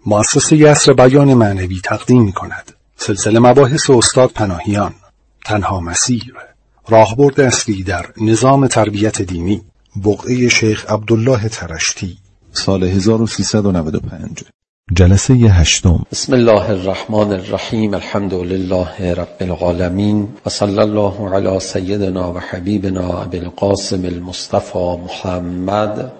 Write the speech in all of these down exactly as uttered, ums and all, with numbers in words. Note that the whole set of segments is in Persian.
مؤسسه یسر بیان معنوی تقدیم می کند سلسله مباحث استاد پناهیان، تنها مسیر، راهبرد اصلی در نظام تربیت دینی، بقعه شیخ عبدالله ترشتی، سال هزار و سیصد و نود و پنج، جلسه هشتم. بسم الله الرحمن الرحیم. الحمد لله رب العالمین و صلی الله علی سیدنا و حبیبنا ابی القاسم المصطفى محمد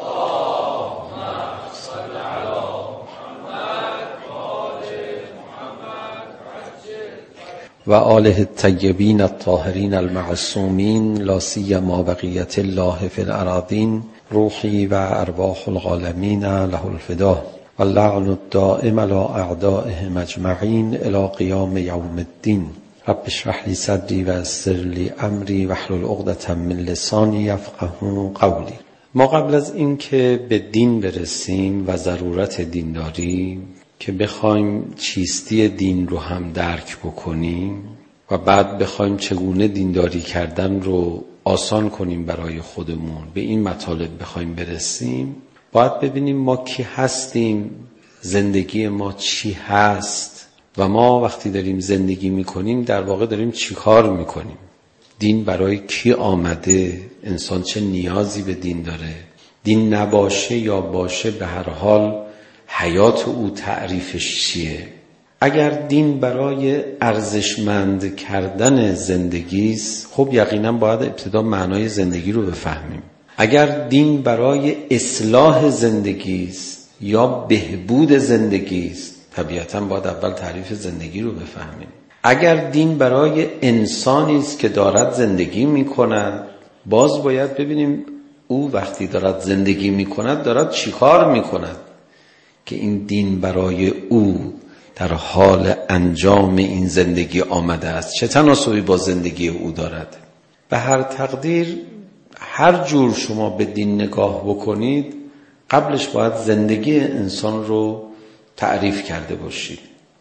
و آله الطیبین الطاهرین المعصومین، لا سیما بقیت الله فی الارضین، روحی و ارواح العالمین له الفدا و اللعن الدائم علی اعدائهم اجمعین الی قیام یوم الدین. رب اشرح لی صدری و یسر لی امری واحلل عقدة من لسانی یفقهوا قولی. ما قبل از این که به دین برسیم و ضرورت دین داریم که بخوایم چیستی دین رو هم درک بکنیم و بعد بخوایم چگونه دینداری کردن رو آسان کنیم برای خودمون، به این مطالب بخوایم برسیم، باید ببینیم ما کی هستیم، زندگی ما چی هست و ما وقتی داریم زندگی میکنیم در واقع داریم چی کار میکنیم. دین برای کی آمده؟ انسان چه نیازی به دین داره؟ دین نباشه یا باشه، به هر حال حیات او تعریفش چیه؟ اگر دین برای ارزشمند کردن زندگی است، خب یقینا باید ابتدا معنای زندگی رو بفهمیم. اگر دین برای اصلاح زندگی است یا بهبود زندگی است، طبیعتاً باید اول تعریف زندگی رو بفهمیم. اگر دین برای انسانی است که دارد زندگی میکند، باز باید ببینیم او وقتی دارد زندگی میکند دارد چی کار میکند که این دین برای او در حال انجام این زندگی آمده است، چه تناسبی با زندگی او دارد. به هر تقدیر هر جور شما به دین نگاه بکنید، قبلش باید زندگی انسان رو تعریف کرده باشید.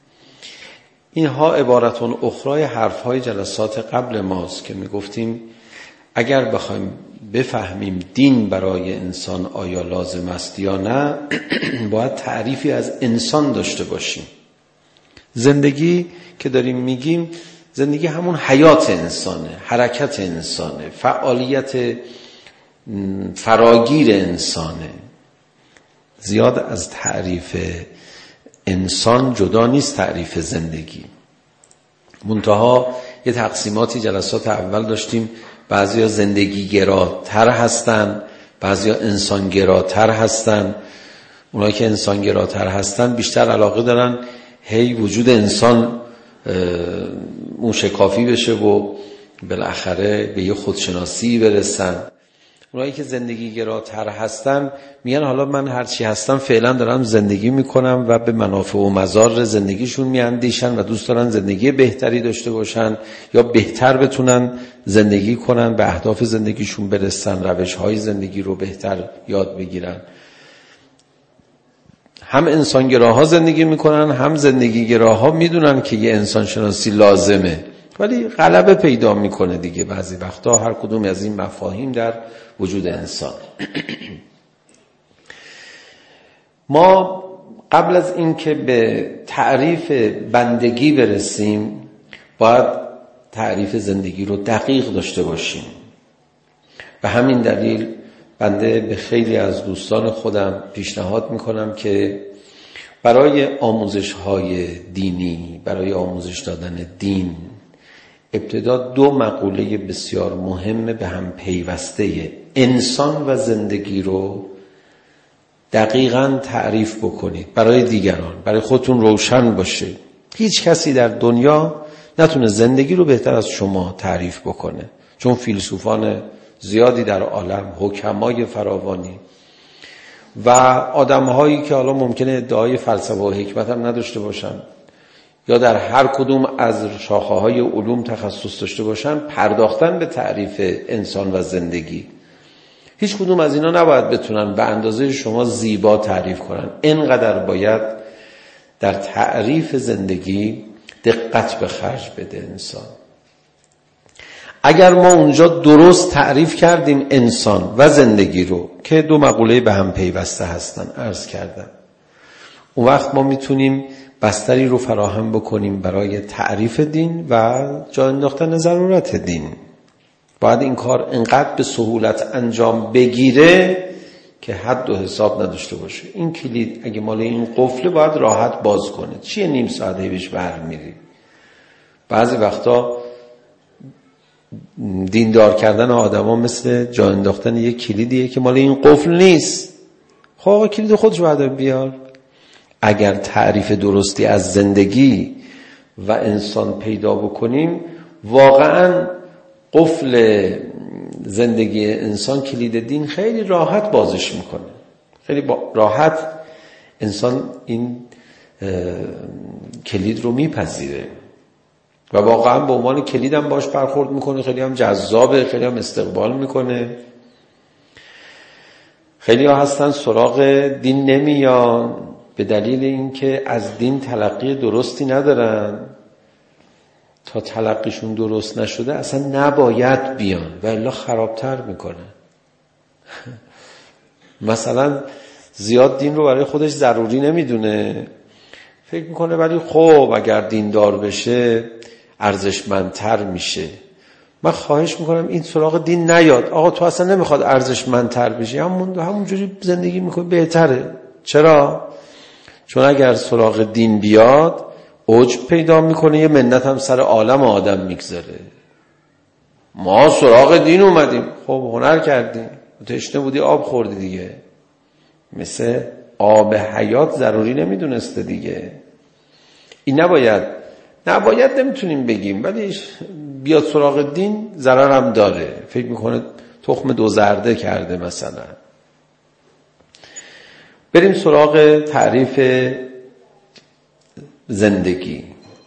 اینها عبارتون اخرای حرفهای جلسات قبل ماست که می گفتیم اگر بخوایم بفهمیم دین برای انسان آیا لازم است یا نه، باید تعریفی از انسان داشته باشیم. زندگی که داریم میگیم، زندگی همون حیات انسانه، حرکت انسانه، فعالیت فراگیر انسانه. زیاد از تعریف انسان جدا نیست تعریف زندگی. منتها یه تقسیماتی جلسات اول داشتیم، بعضیا زندگی گراتر هستن، بعضیا انسان گراتر هستن. اونایی که انسان گراتر هستن بیشتر علاقه دارن هی وجود انسان موشکافی بشه و بالاخره به یه خودشناسی برسن. اونایی که زندگی گراتر هستن میگن حالا من هرچی هستم فعلا دارم زندگی میکنم و به منافع و مضار زندگیشون میاندیشن و دوست دارن زندگی بهتری داشته باشن یا بهتر بتونن زندگی کنن، به اهداف زندگیشون برسن، روش‌های زندگی رو بهتر یاد بگیرن. هم انسانگراها زندگی میکنن، هم زندگیگراها میدونن که یه انسان شناسی لازمه، ولی غلبه پیدا میکنه دیگه بعضی وقتا هر کدوم از این مفاهیم در وجود انسان. ما قبل از این که به تعریف بندگی برسیم باید تعریف زندگی رو دقیق داشته باشیم. به همین دلیل بنده به خیلی از دوستان خودم پیشنهاد میکنم که برای آموزش‌های دینی، برای آموزش دادن دین، ابتدا دو مقوله بسیار مهم به هم پیوسته انسان و زندگی رو دقیقاً تعریف بکنید برای دیگران، برای خودتون روشن باشه. هیچ کسی در دنیا نتونه زندگی رو بهتر از شما تعریف بکنه، چون فیلسوفان زیادی در عالم، حکمای فراوانی و آدم‌هایی که حالا ممکنه ادعای فلسفه و حکمت هم نداشته باشن یا در هر کدوم از شاخه‌های علوم تخصص داشته باشن، پرداختن به تعریف انسان و زندگی. هیچ کدوم از اینا نباید بتونن به اندازه شما زیبا تعریف کنن. اینقدر باید در تعریف زندگی دقت به خرج بده انسان. اگر ما اونجا درست تعریف کردیم انسان و زندگی رو که دو مقوله به هم پیوسته هستن، عرض کردم، اون وقت ما میتونیم بستری رو فراهم بکنیم برای تعریف دین و جا انداختن ضرورت دین. باید این کار انقدر به سهولت انجام بگیره که حد و حساب نداشته باشه. این کلید اگه مال این قفله باید راحت باز کنه. چیه نیم ساعته بهش برمیری؟ بعضی وقتا دیندار کردن آدما مثل جا انداختن یک کلیدیه که مال این قفل نیست. خب آقا کلید خودش باید بیار. اگر تعریف درستی از زندگی و انسان پیدا بکنیم، واقعا قفل زندگی انسان، کلید دین، خیلی راحت بازش میکنه. خیلی راحت انسان این کلید رو میپذیره و واقعا به عنوان کلید هم باش برخورد میکنه. خیلی هم جذابه، خیلی هم استقبال میکنه. خیلی ها هستن سراغ دین نمیان به دلیل اینکه از دین تلقی درستی ندارن. تا تلقیشون درست نشده اصلا نباید بیان و الا خرابتر میکنه. مثلا زیاد دین رو برای خودش ضروری نمیدونه، فکر میکنه ولی خب اگر دیندار بشه ارزشمندتر میشه. من خواهش میکنم این سراغ دین نیاد. آقا تو اصلا نمیخواد ارزشمندتر بشی، همون همونجوری زندگی میکنی بهتره. چرا؟ چون اگر سراغ دین بیاد عجب پیدا میکنه، یه منت هم سر عالم آدم میگذاره. ما سراغ دین اومدیم، خب هنر کردیم، تشنه بودی آب خوردی دیگه. مثل آب حیات ضروری نمیدونسته دیگه. این نباید نباید نمیتونیم بگیم، ولی بیاد سراغ دین ضرر هم داره. فکر میکنه تخم دو زرده کرده مثلا. بریم سراغ تعریف زندگی.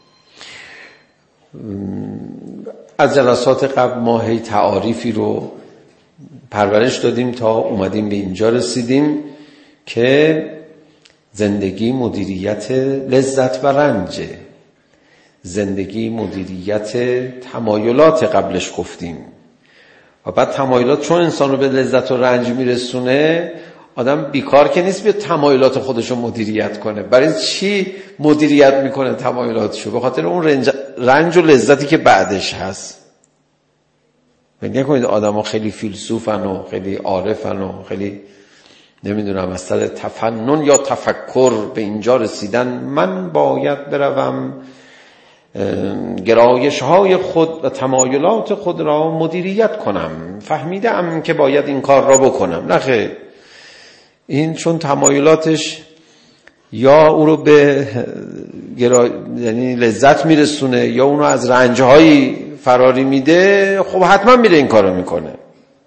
از جلسات قبل ما هی تعاریفی رو پرورش دادیم تا اومدیم به اینجا رسیدیم که زندگی مدیریت لذت و رنجه. زندگی مدیریت تمایلات قبلش گفتیم و بعد تمایلات چون انسان رو به لذت و رنج میرسونه، آدم بیکار که نیست بیاد تمایلات خودش رو مدیریت کنه. برای چی مدیریت میکنه تمایلاتشو؟ به خاطر اون رنج, رنج و لذتی که بعدش هست. فکر نکنید آدم ها خیلی فیلسوفن و خیلی عارفن و خیلی نمیدونم از سر تفنن یا تفکر به اینجا رسیدن من باید بروم گرایش های خود و تمایلات خود را مدیریت کنم، فهمیدم که باید این کار را بکنم. نه خیر، این چون تمایلاتش یا او رو به گرا... یعنی لذت میرسونه یا اونو از رنجهایی فراری میده، خب حتما میره این کارو میکنه.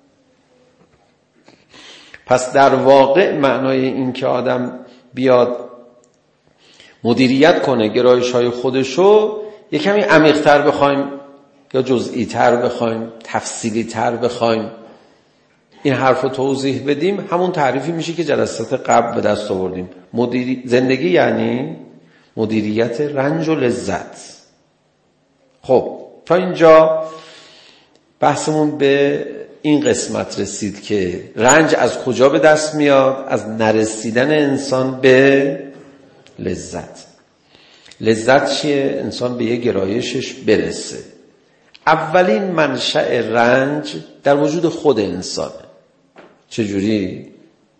پس در واقع معنای این که آدم بیاد مدیریت کنه گرایش های خودشو، یک کمی عمیق‌تر بخوایم یا جزئی تر بخوایم، تفصیلی تر بخوایم این حرف رو توضیح بدیم، همون تعریفی میشه که جلسات قبل به دست آوردیم. مدیری... زندگی یعنی مدیریت رنج و لذت. خب تا اینجا بحثمون به این قسمت رسید که رنج از کجا به دست میاد؟ از نرسیدن انسان به لذت. لذت چیه؟ انسان به یه گرایشش برسه. اولین منشأ رنج در وجود خود انسانه. چجوری؟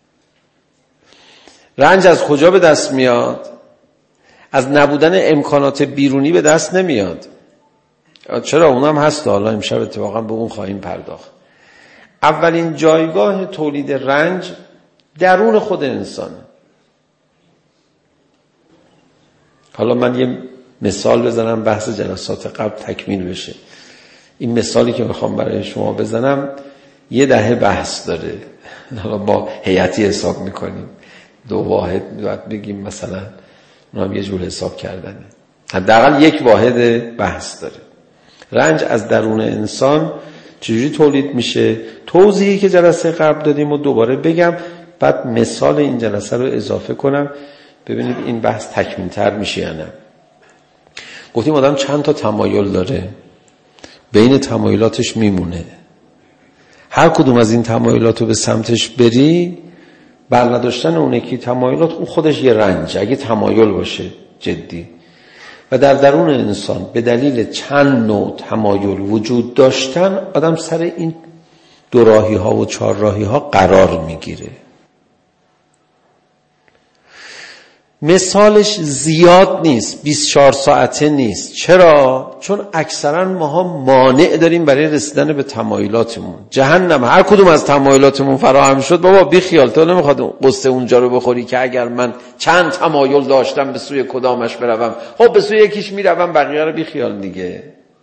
رنج از کجا به دست میاد؟ از نبودن امکانات بیرونی به دست نمیاد. چرا؟ اونم هست، حالا امشب اتفاقا به اون خواهیم پرداخت. اولین جایگاه تولید رنج درون خود انسانه. حالا من یه مثال بزنم بحث جلسات قبل تکمیل بشه. این مثالی که میخوام برای شما بزنم یه دهه بحث داره. حالا با هیئتی حساب میکنیم، دو واحد باید بگیم مثلا، اونم یه جور حساب کردنه. حداقل یک واحد بحث داره. رنج از درون انسان چجوری تولید میشه؟ توضیحی که جلسه قبل دادیم و دوباره بگم، بعد مثال این جلسه رو اضافه کنم ببینید این بحث تکمیل تر میشه یا نه. گفتیم آدم چند تا تمایل داره، بین تمایلاتش میمونه. هر کدوم از این تمایلات رو به سمتش بری بر نداشتن اون یکی تمایلات اون خودش یه رنج، اگه تمایل باشه جدی. و در درون انسان به دلیل چند نوع تمایل وجود داشتن آدم سر این دو راهی ها و چهار راهی ها قرار میگیره. مثالش زیاد نیست، بیست و چهار ساعته نیست. چرا؟ چون اکثرا ماها مانع داریم برای رسیدن به تمایلاتمون. جهنم هر کدوم از تمایلاتمون فراهم شد، بابا بی خیال، تو نمیخواد قصه اونجا رو بخوری که اگر من چند تمایل داشتم به سوی کدامش بروم، خب به سوی یکیش میروم، بقیه رو بی خیال دیگه.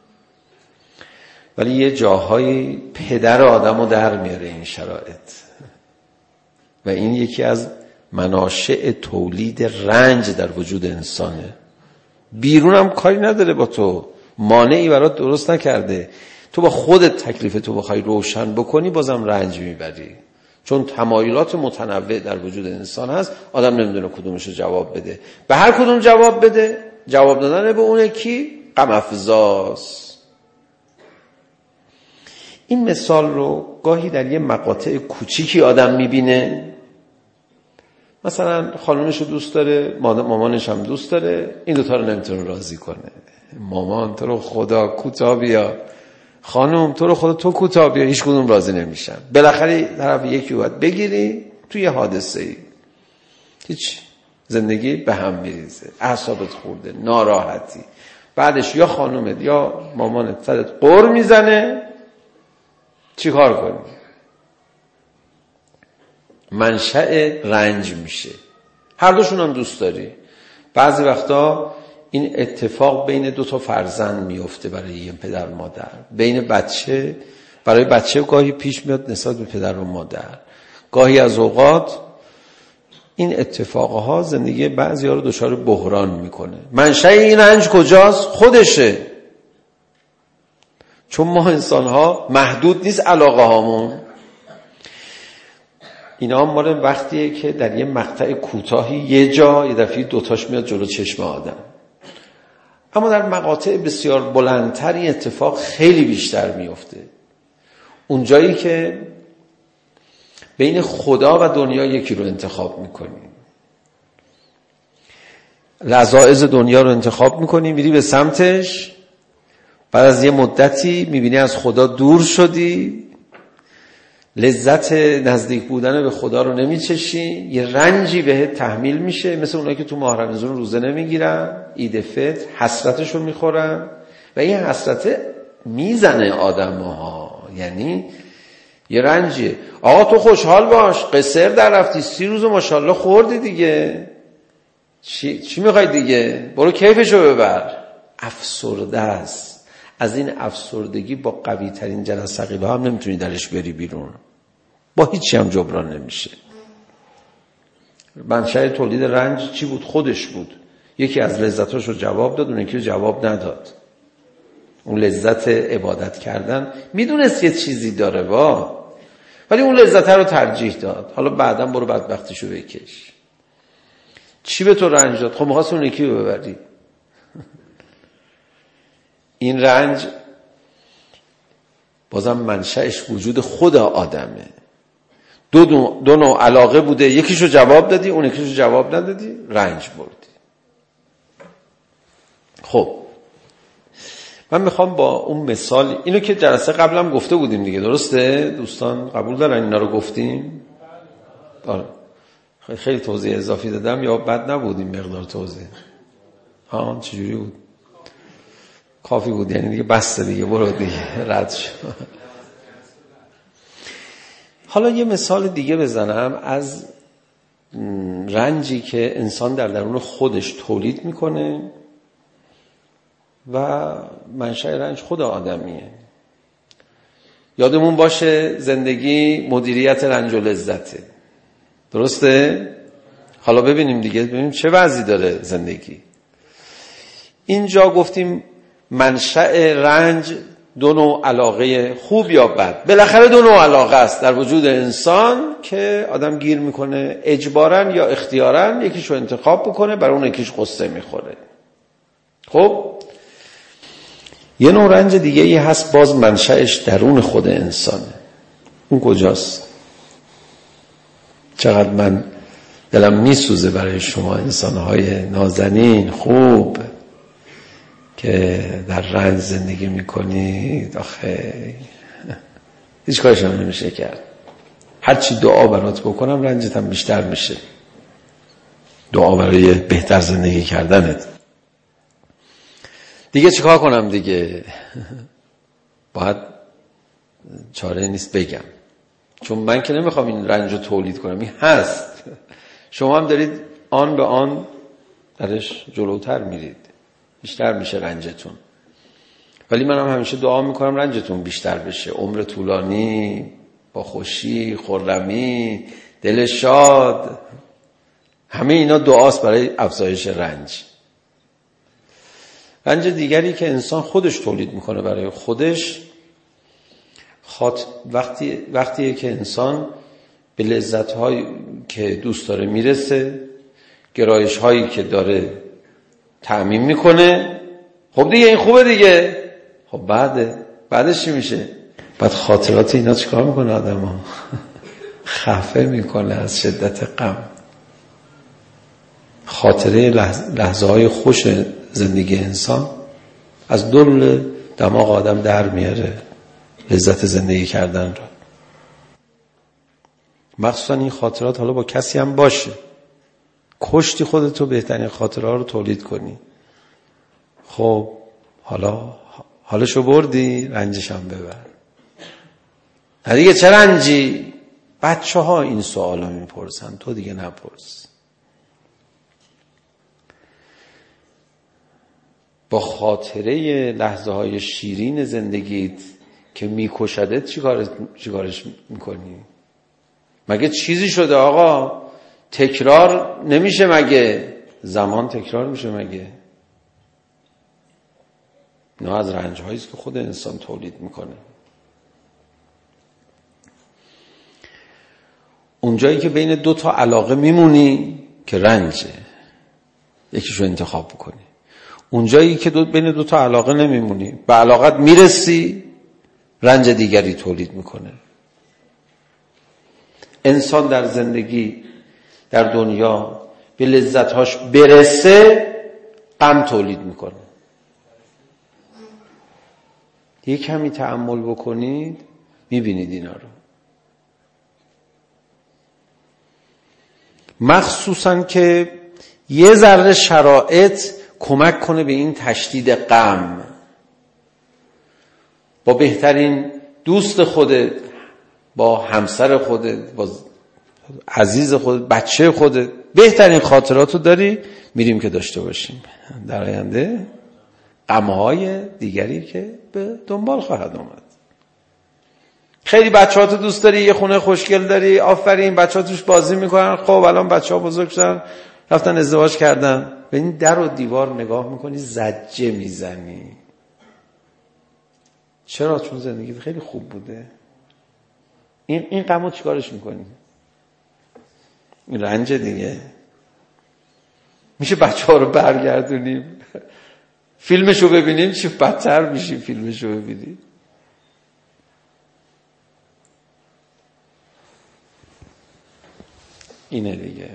ولی یه جاهای پدر آدمو در میاره این شرایط و این یکی از مناشأ تولید رنج در وجود انسانه. بیرون هم کاری نداره با تو، مانعی برات درست نکرده، تو با خودت تکلیف تو بخوای روشن بکنی بازم رنج میبری، چون تمایلات متنوع در وجود انسان هست، آدم نمیدونه کدومشو جواب بده. به هر کدوم جواب بده، جواب دادن به اون کی غم افزاست. این مثال رو گاهی در یه مقاطع کوچیکی آدم میبینه. مثلا خانومش رو دوست داره، مامانش هم دوست داره، این دوتا رو نمیتونه راضی کنه. مامان تو رو خدا کوتاه بیا، خانم تو رو خدا تو کوتاه بیا، هیچ کدوم راضی نمیشن. بالاخره طرف یکی رو باید بگیری توی حادثه ای، هیچ زندگی به هم میریزه، اعصابت خورده، ناراحتی. بعدش یا خانومت یا مامانت سرت قر میزنه، چی کار کنی؟ منشأ رنج میشه. هر دوشون هم دوست داری. بعضی وقتا این اتفاق بین دو تا فرزند میفته برای یه پدر مادر، بین بچه، برای بچه گاهی پیش میاد نسبت به پدر و مادر. گاهی از اوقات این اتفاقها زندگی بعضی ها رو دچار بحران میکنه. منشأ این رنج کجاست؟ خودشه. چون ما انسان ها محدود نیست علاقه هامون. اینا مال وقتیه که در یه مقطع کوتاهی یه جا یه دفعه دوتاش میاد جلو چشم آدم، اما در مقاطع بسیار بلندتری اتفاق خیلی بیشتر میفته. اون جایی که بین خدا و دنیا یکی رو انتخاب میکنیم، لذاذ دنیا رو انتخاب میکنی، میری به سمتش، بعد از یه مدتی میبینی از خدا دور شدی، لذت نزدیک بودن به خدا رو نمیچشی، یه رنجی بهت تحمیل میشه، مثل اونایی که تو ماه رمضان روزه نمیگیرن، عید فطر حسرتشو میخورن و این حسرت میزنه آدم‌ها. یعنی یه رنجیه. آقا تو خوشحال باش، قصر در رفتی، سی روز ماشاءالله خوردی دیگه، چی, چی میخوای دیگه؟ برو کیفشو ببر. افسرده است. از این افسردگی با قوی ترین جنس ثقیله هم نمیتونی درش بری بیرون، با هیچی هم جبران نمیشه. منشأ تولید رنج چی بود؟ خودش بود. یکی از لذتاشو جواب داد، اون یکی رو جواب نداد. اون لذت عبادت کردن میدونست یه چیزی داره با، ولی اون لذت رو ترجیح داد. حالا بعداً برو بدبختیشو بکش. چی به تو رنج داد؟ خب می‌خواست اون یکی رو ببری. این رنج بازم منشأش وجود خود آدمه. دو, دو, دو نوع علاقه بوده، یکیشو جواب دادی، اون یکیشو جواب ندادی، رنج بردی. خب من میخوام با اون مثال، اینو که جلسه قبلم گفته بودیم دیگه، درسته؟ دوستان قبول دارن اینا رو گفتیم؟ آره. خیلی توضیح اضافی دادم یا بد نبودیم مقدار توضیح؟ ها چجوری بود؟ کافی بود، یعنی دیگه بسته دیگه، برو دیگه رد شو. حالا یه مثال دیگه بزنم از رنجی که انسان در درون خودش تولید میکنه و منشأ رنج خود آدمیه. یادمون باشه زندگی مدیریت رنج و لذته، درسته؟ حالا ببینیم دیگه، ببینیم چه وضعی داره زندگی. اینجا گفتیم منشأ رنج دو نوع علاقه، خوب یا بد، بالاخره دو نوع علاقه است در وجود انسان که آدم گیر میکنه اجباراً یا اختیاراً یکیشو انتخاب بکنه، برای اون یکیش قصه میخوره. خب یه نوع رنج دیگه ای هست، باز منشأش درون خود انسانه. اون کجاست؟ چقدر من دلم میسوزه برای شما انسانهای نازنین خوب که در رنج زندگی میکنید. آخه هیچ کارش هم نمیشه کرد. هرچی دعا برات بکنم رنجت هم بیشتر میشه. دعا برای بهتر زندگی کردنت. دیگه چیکار کنم دیگه؟ باید چاره نیست بگم، چون من که نمیخوام این رنج رو تولید کنم، این هست. شما هم دارید آن به آن درش جلوتر میرید، بیشتر میشه رنجتون. ولی من هم همیشه دعا میکنم رنجتون بیشتر بشه، عمر طولانی، با خوشی، خرمی، دل شاد. همه اینا دعاست برای افزایش رنج. رنج دیگری که انسان خودش تولید میکنه برای خودش، خاط... وقتی وقتیه که انسان به لذت‌هایی که دوست داره میرسه، گرایش‌هایی که داره تأمین میکنه. خب دیگه این خوبه دیگه. خب بعد بعدش چی میشه؟ بعد خاطرات اینا چیکار میکنه آدمو؟ خفه میکنه از شدت غم. خاطره لحظه های خوش زندگی انسان از دل دماغ آدم در میاره لذت زندگی کردن رو. مخصوصا این خاطرات حالا با کسی هم باشه. کشتی خودتو بهترین خاطره ها رو تولید کنی. خب حالا حالشو بردی، رنجش هم ببر. نه دیگه چه رنجی؟ بچه ها این سوال رو میپرسن، تو دیگه نپرس. با خاطره لحظه های شیرین زندگیت که میکشدت چیکار چیکارش میکنی؟ مگه چیزی شده آقا؟ تکرار نمیشه مگه؟ زمان تکرار میشه مگه؟ نه، از رنج هایی است که خود انسان تولید میکنه. اونجایی که بین دو تا علاقه میمونی که رنجه، یکیشو انتخاب بکنی. اونجایی که دو بین دو تا علاقه نمیمونی، به علاقت میرسی، رنج دیگری تولید میکنه. انسان در زندگی در دنیا به لذتهاش برسه، غم تولید میکنه. یک کمی تأمل بکنید میبینید اینا رو. مخصوصا که یه ذره شرایط کمک کنه به این تشدید غم. با بهترین دوست خودت، با همسر خودت، با عزیز خودت، بچه خودت بهترین خاطراتو داری، میریم که داشته باشیم. در آینده غم‌های دیگری که به دنبال خواهد آمد. خیلی بچه‌هاتو دوست داری، یه خونه خوشگل داری، آفرین، بچه‌ها توش بازی میکنن. خب الان بچه‌ها بزرگ شدن، رفتن ازدواج کردن، به این در و دیوار نگاه میکنی، زجه میزنی. چرا؟ چون زندگی خیلی خوب بوده. این این غمو چیکارش میکنی؟ این رنج دیگه. میشه بچه‌ها رو برگردونیم، فیلمشو ببینیم، چی بدتر میشیم فیلمشو ببینیم. اینه دیگه.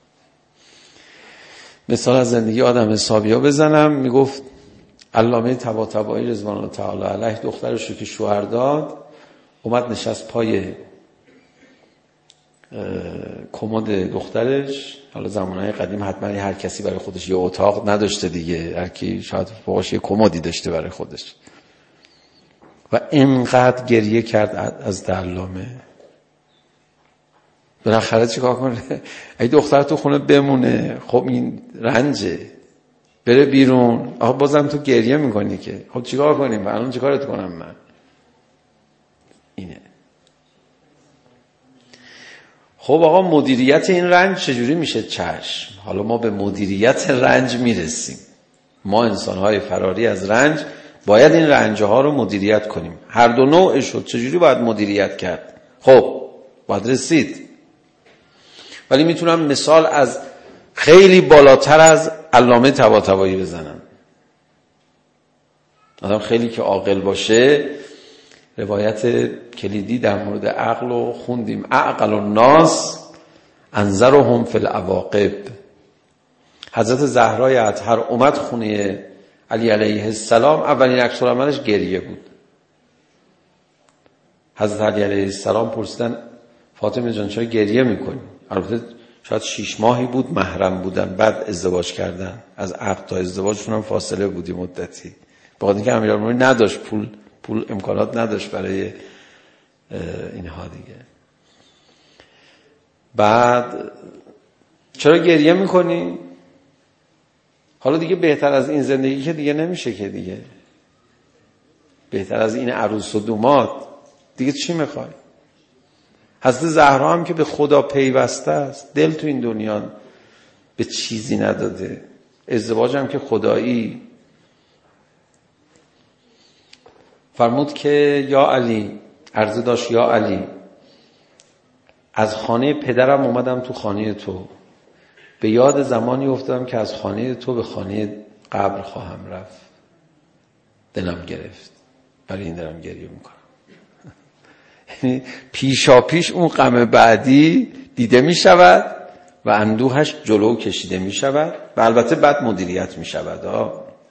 مثال از زندگی آدم حسابیا بزنم. میگفت علامه طباطبایی رضوان الله تعالی علیه دخترش رو که شوهر داد، اومد نشست پای کمد دخترش. حالا زمانهای قدیم حتما هر کسی برای خودش یه اتاق نداشته دیگه، هر کی شاید فوقش یه کمدی داشته برای خودش. و اینقدر گریه کرد از علامه. بالاخره چیکار کنه؟ ای دختر تو خونه بمونه، خب این رنجه، بره بیرون. آخه بازم تو گریه میکنی که، خب چیکار کنیم؟ الان چیکارت کنم من؟ اینه. خب آقا مدیریت این رنج چجوری میشه؟ چشم، حالا ما به مدیریت رنج میرسیم. ما انسانهای فراری از رنج باید این رنجها رو مدیریت کنیم. هر دو نوع شد. چجوری باید مدیریت کرد؟ خب باید رسید. ولی میتونم مثال از خیلی بالاتر از علامه طباطبایی بزنم. آدم خیلی که عاقل باشه، روایت کلیدی در مورد عقل رو خوندیم. عقل الناس انذرهم فی العواقب. حضرت زهرای اطهر اومد خونه علی علیه السلام، اولین عکس العملش گریه بود. حضرت علی علیه السلام پرسیدن فاطمه جان چرا گریه میکنی؟ البته شاید شیش ماهی بود محرم بودن، بعد ازدواج کردن، از عقد تا ازدواجشون هم فاصله بودی مدتی، بخاطر اینکه امیرالمومنین نداشت پول پول امکانات نداشت برای اینها دیگه. بعد چرا گریه میکنی؟ حالا دیگه بهتر از این زندگی که دیگه نمیشه که دیگه، بهتر از این عروس و دوماد دیگه چی میخوای؟ حضرت زهرا هم که به خدا پیوسته است، دل تو این دنیا به چیزی نداده، ازدواج هم که خدایی. فرمود که یا علی، عرضه داشت یا علی، از خانه پدرم اومدم تو خانه تو، به یاد زمانی افتادم که از خانه تو به خانه قبر خواهم رفت، دلم گرفت، برای این دارم گریه میکنم. یعنی پیشا پیش اون غم بعدی دیده میشود و اندوهش جلو کشیده میشود و البته بعد مدیریت میشود.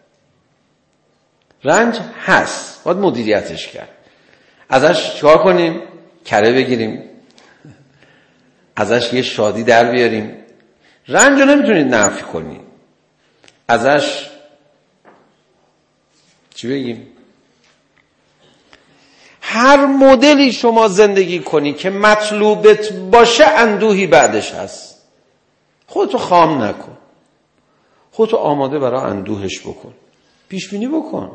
رنج هست، باید مدیریتش کرد. ازش چیکار کنیم؟ کره بگیریم، ازش یه شادی در بیاریم. رنج رو نمیتونید نفی کنید، ازش چی بگیم؟ هر مدلی شما زندگی کنی که مطلوبت باشه اندوهی بعدش هست. خودتو خام نکن، خودتو آماده برای اندوهش بکن، پیش بینی بکن.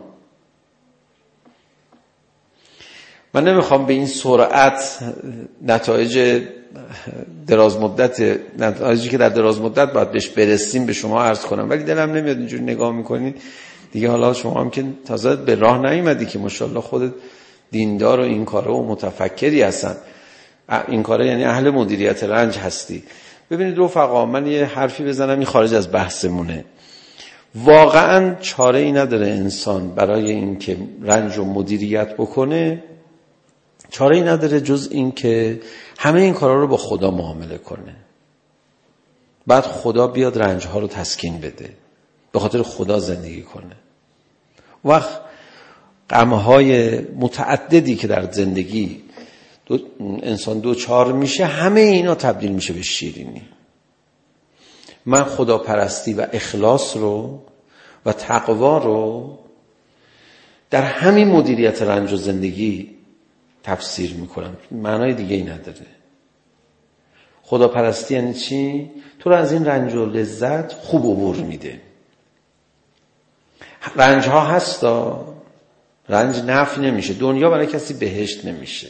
من نمیخوام به این سرعت نتایج دراز مدت نتایجی که در دراز مدت باید بهش برسیم به شما عرض کنم، ولی دلم نمیاد اینجوری نگاه میکنید دیگه. حالا شما هم که تازه به راه نیومدی که ماشاءالله خودت دیندار و این کاره و متفکری هستن، این کاره یعنی اهل مدیریت رنج هستی. ببینید رفقا، من یه حرفی بزنم این خارج از بحثمونه. واقعا چاره ای نداره انسان برای این که رنج رو مدیریت بکنه، چاره ای نداره جز این که همه این کارا رو با خدا معامله کنه، بعد خدا بیاد رنج ها رو تسکین بده، به خاطر خدا زندگی کنه. وقت غم‌های متعددی که در زندگی دو انسان دوچار میشه، همه اینا تبدیل میشه به شیرینی. من خداپرستی و اخلاص رو و تقوا رو در همین مدیریت رنج و زندگی تفسیر میکنم، معنای دیگه ای نداره. خداپرستی یعنی چی؟ تو رو از این رنج و لذت خوب عبور میده. رنج ها هستا، رنج نفی نمیشه، دنیا برای کسی بهشت نمیشه،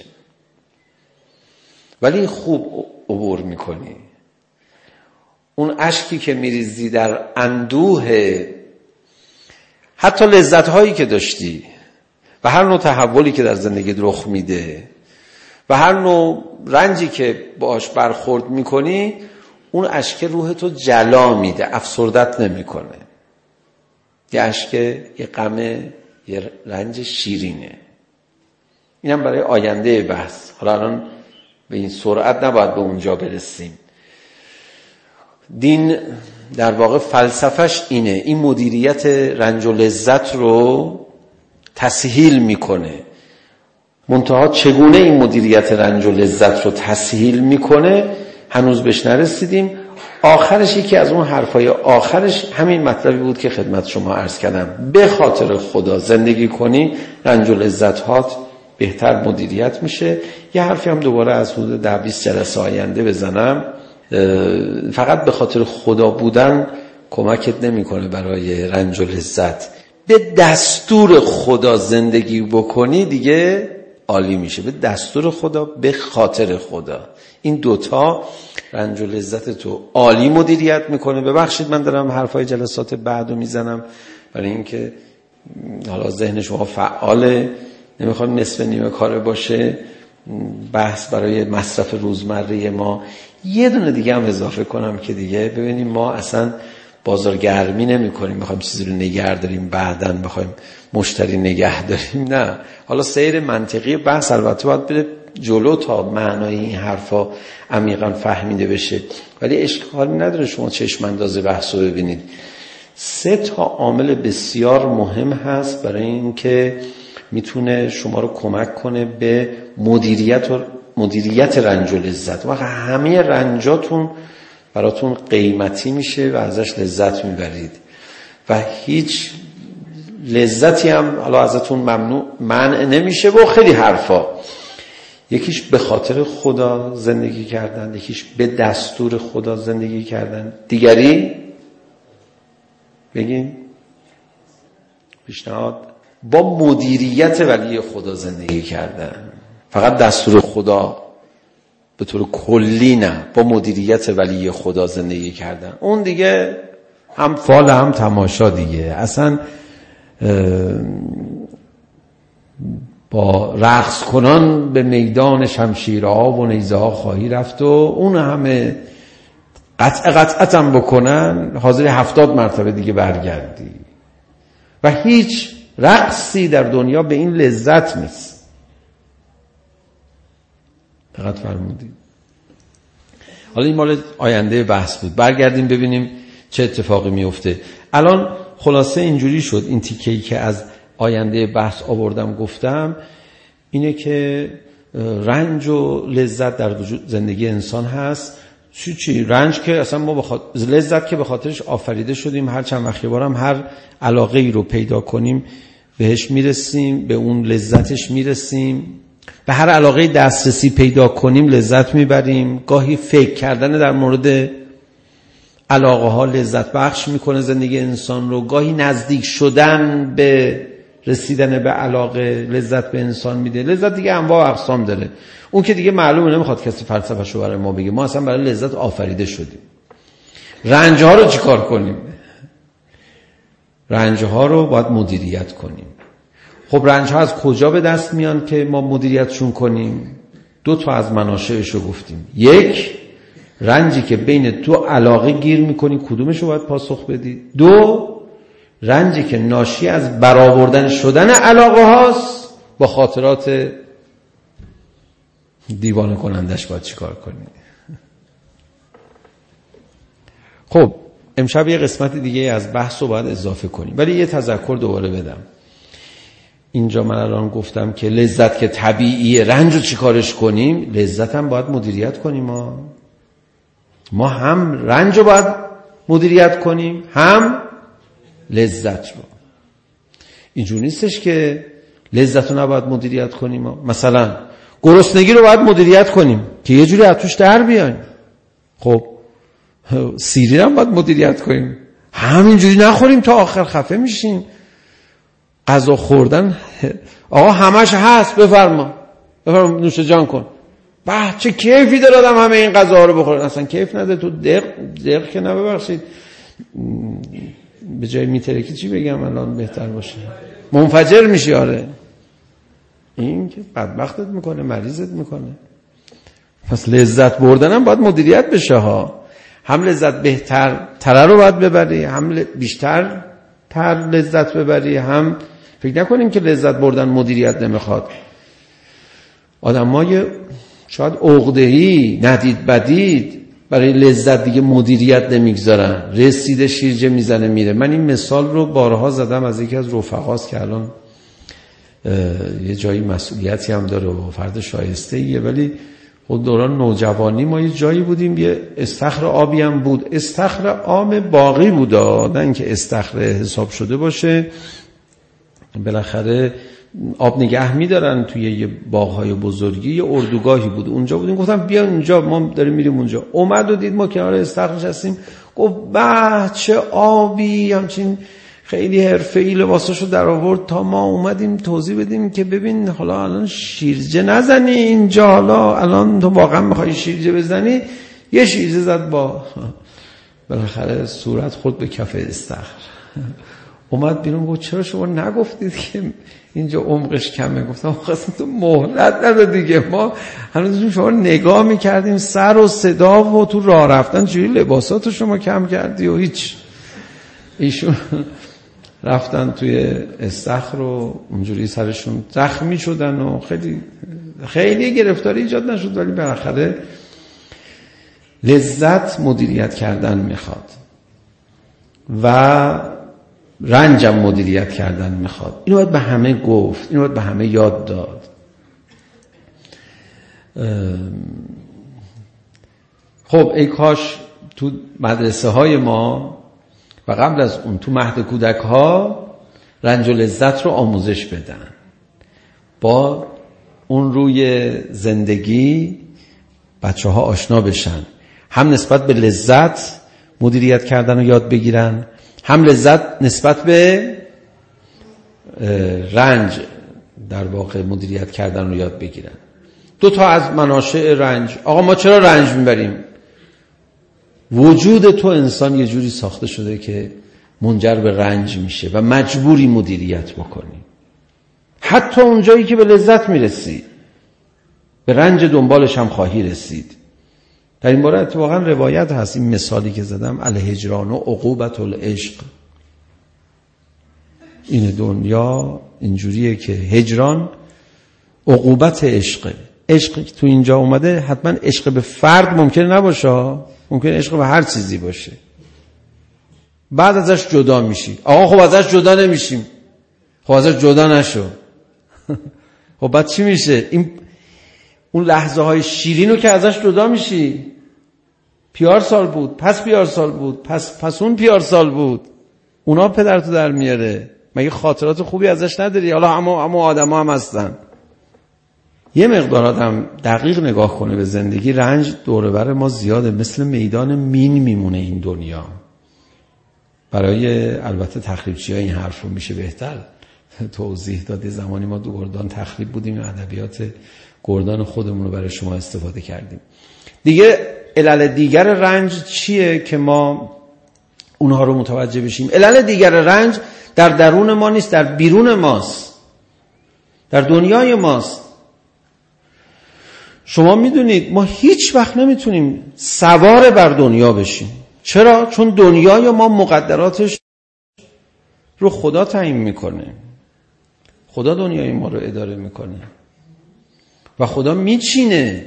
ولی خوب عبور میکنی. اون اشکی که میریزی در اندوه حتی لذت هایی که داشتی و هر نوع تحولی که در زندگی رخ میده و هر نوع رنجی که باش برخورد میکنی، اون اشک روحتو جلا میده، افسردت نمیکنه. یه اشک، یه غم، یه رنج شیرینه. اینم برای آینده بحث. حالا الان به این سرعت نباید به اونجا برسیم. دین در واقع فلسفش اینه، این مدیریت رنج و لذت رو تسهیل میکنه. منتها چگونه این مدیریت رنج و لذت رو تسهیل میکنه هنوز بهش نرسیدیم. آخرش یکی از اون حرفای آخرش همین مطلبی بود که خدمت شما عرض کردم. به خاطر خدا زندگی کنی، رنج و لذت‌هات بهتر مدیریت میشه. یه حرفی هم دوباره از حدود ده بیست جلسه آینده بزنم. فقط به خاطر خدا بودن کمکت نمیکنه برای رنج و لذت. به دستور خدا زندگی بکنی دیگه عالی میشه. به دستور خدا، به خاطر خدا، این دوتا رنج و لذت تو عالی مدیریت میکنه. ببخشید من دارم حرفای جلسات بعدو میزنم برای اینکه حالا ذهن شما فعاله، نمیخوام نصف نیمه کاره باشه بحث برای مصرف روزمره ما. یه دونه دیگه هم اضافه کنم که دیگه ببینیم ما اصلا بازارگرمی نمی کنیم بخوایم چیزی رو نگه داریم بعداً بخوایم مشتری نگه داریم. نه، حالا سیر منطقی بحث البته باید بره جلو تا معنای این حرفا عمیقاً فهمیده بشه، ولی اشکالی نداره شما چشم انداز بحث رو ببینید. سه تا عامل بسیار مهم هست برای اینکه میتونه شما رو کمک کنه به مدیریت و مدیریت رنج و لذت. و همه رنجاتون براتون قیمتی میشه و ازش لذت میبرید و هیچ لذتی هم حالا ازتون ممنوع منع نمیشه و خیلی حرفا. یکیش به خاطر خدا زندگی کردن، یکیش به دستور خدا زندگی کردن، دیگری بگیم پیشنهاد با مدیریت ولی خدا زندگی کردن. فقط دستور خدا به طور کلی نه، با مدیریت ولی خدا زندگی کردن. اون دیگه هم فال هم تماشا دیگه. اصلا با رقص کنان به میدان شمشیرها و نیزه ها خواهی رفت و اون همه قطع قطعتم بکنن حاضر هفتاد مرتبه دیگه برگردی و هیچ رقصی در دنیا به این لذت نیست. دقت فرمودید. حالا این مال آینده بحث بود، برگردیم ببینیم چه اتفاقی میفته. الان خلاصه اینجوری شد، این تیکه‌ای که از آینده بحث آوردم گفتم اینه که رنج و لذت در وجود زندگی انسان هست. چی چی رنج که اصلا ما بخاطر لذت که به خاطرش آفریده شدیم، هر چند وقت بارم هر علاقه ای رو پیدا کنیم بهش میرسیم، به اون لذتش میرسیم. به هر علاقه دسترسی پیدا کنیم لذت میبریم. گاهی فکر کردن در مورد علاقه ها لذت بخش میکنه زندگی انسان رو. گاهی نزدیک شدن به رسیدن به علاقه لذت به انسان میده. لذت دیگه انواع و اقسام داره، اون که دیگه معلومه نمیخواد کسی فلسفه‌شو برای ما بگه. ما اصلا برای لذت آفریده شدیم. رنج ها رو چیکار کنیم؟ رنج ها رو باید مدیریت کنیم. خب رنج ها از کجا به دست میان که ما مدیریتشون کنیم؟ دو تا از مناشئشو گفتیم. یک، رنجی که بین دو علاقه گیر میکنی کدومشو باید پاسخ بدی. دو، رنجی که ناشی از برآوردن شدن علاقه هاست با خاطرات دیوانه کنندش باید چیکار کنی. خب امشب یه قسمت دیگه از بحث رو باید اضافه کنیم، ولی یه تذکر دوباره بدم. اینجا من الان گفتم که لذت که طبیعیه، رنج رو چیکارش کنیم؟ لذت هم باید مدیریت کنیم. ما ما هم رنج رو باید مدیریت کنیم هم لذت رو. اینجور نیستش که لذت رو نباید مدیریت کنیم. ما مثلا گرسنگی رو باید مدیریت کنیم که یه جوری از توش در بیایم. خب سیری هم باید مدیریت کنیم، همینجوری نخوریم تا آخر خفه میشیم. غذا خوردن آقا همش هست، بفرما بفرما نوش جان کن. به چه کیفی داره آدم همه این غذاها رو بخوره. اصلا کیف نده تو دق دق که نه، ببخشید به جای میترکی چی بگم الان بهتر باشه، منفجر میشی. آره این که بدبختت میکنه، مریضت میکنه. پس لذت بردن هم باید مدیریت بشه ها. هم لذت بهتر تر رو باید ببری، هم بیشتر تر لذت ببری. هم فکر نکنیم که لذت بردن مدیریت نمیخواد. آدمای شاید عقده‌ای ندید بدید برای لذت دیگه مدیریت نمیگذارن، رسیده شیرجه میزنه میره. من این مثال رو بارها زدم از یکی از رفقاست که الان یه جایی مسئولیتی هم داره و فرد شایسته ایه، ولی خود دوران نوجوانی ما یه جایی بودیم یه استخر آبی هم بود، استخر عام باقی بود، نه اینکه استخر حساب شده باشه. بالاخره آب نگه میدارن توی یه باغ‌های بزرگی. یه اردوگاهی بود اونجا بودیم، گفتم بیا اونجا، ما داریم میریم اونجا. اومد و دید ما کنار استخر نشستیم، گفت به چه آبی، همچین خیلی حرفه‌ای لباساشو در آورد تا ما اومدیم توضیح بدیم که ببین حالا الان شیرجه نزنی اینجا، حالا الان تو واقعا میخوای شیرجه بزنی. یه شیرجه زد، با بالاخره صورت خورد به کف استخر. اومد بیرون گفت چرا شما نگفتید که اینجا عمقش کمه؟ گفتم خواستم تو مهلت نده دیگه، ما هنوز شما نگاه میکردیم سر و صدا و تو راه رفتن چجوری لباساتو شما کم کردی و هیچ ایشون رفتن توی استخر و اونجوری سرشون زخمی شدن و خیلی خیلی گرفتاری ایجاد نشد، ولی بالاخره لذت مدیریت کردن میخواد و رنجم مدیریت کردن میخواد. اینو باید به همه گفت، اینو باید به همه یاد داد. خب ای کاش تو مدرسه های ما و قبل از اون تو مهد کودک ها رنج و لذت رو آموزش بدن، با اون روی زندگی بچه ها آشنا بشن، هم نسبت به لذت مدیریت کردن رو یاد بگیرن، هم لذت نسبت به رنج در واقع مدیریت کردن رو یاد بگیرن. دو تا از مناشأ رنج. آقا ما چرا رنج میبریم؟ وجود تو انسان یه جوری ساخته شده که منجر به رنج میشه و مجبوری مدیریت بکنی. حتی اونجایی که به لذت میرسی به رنج دنبالش هم خواهی رسید. در این باره اتفاقا روایت هست، این مثالی که زدم، الهجران و عقوبت العشق. این دنیا اینجوریه که هجران عقوبت عشقه. عشق تو اینجا اومده حتما عشق به فرد ممکنه نباشه، ممکنه عشق به هر چیزی باشه. بعد ازش جدا میشی. آقا خب ازش جدا نمیشیم. خب ازش جدا نشو. خب بعد چی میشه؟ این اون لحظه های شیرینو که ازش جدا میشی، پیار سال بود، پس پیار سال بود، پس پس اون پیار سال بود، اونا پدرتو در میاره. مگه خاطرات خوبی ازش نداری؟ حالا اما اما آدما هم هستن. یه مقدار آدم دقیق نگاه کنه به زندگی، رنج دور و بر ما زیاده، مثل میدان مین میمونه این دنیا. برای البته تخریبچی‌ها این حرف رو میشه بهتر توضیح داد. زمانی ما دو گردان تخریب بودیم، ادبیات گردان خودمون رو برای شما استفاده کردیم. دیگه علل دیگر رنج چیه که ما اونها رو متوجه بشیم؟ علل دیگر رنج در درون ما نیست، در بیرون ماست، در دنیای ماست. شما میدونید ما هیچ وقت نمیتونیم سوار بر دنیا بشیم. چرا؟ چون دنیای ما مقدراتش رو خدا تعیین میکنه. خدا دنیای ما رو اداره میکنه و خدا میچینه.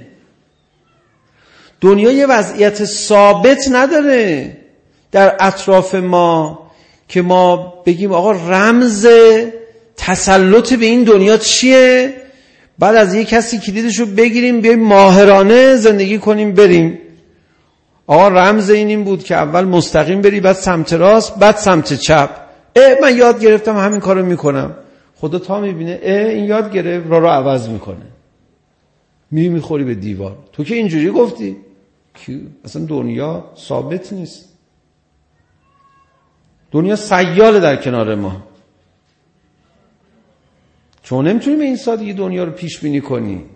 دنیا یه وضعیت ثابت نداره در اطراف ما که ما بگیم آقا رمز تسلط به این دنیا چیه، بعد از یک کسی کلیدشو بگیریم بیایم ماهرانه زندگی کنیم بریم. آقا رمز این این بود که اول مستقیم بری، بعد سمت راست، بعد سمت چپ. اه من یاد گرفتم همین کارو میکنم. خدا تا میبینه اه این یاد گرفت، را رو عوض میکنه، می میخوری به دیوار. تو که اینجوری گفتی. اصلا دنیا ثابت نیست. دنیا سیاله در کنار ما. چون نمیتونیم این سادگی دنیا رو پیش بینی کنی.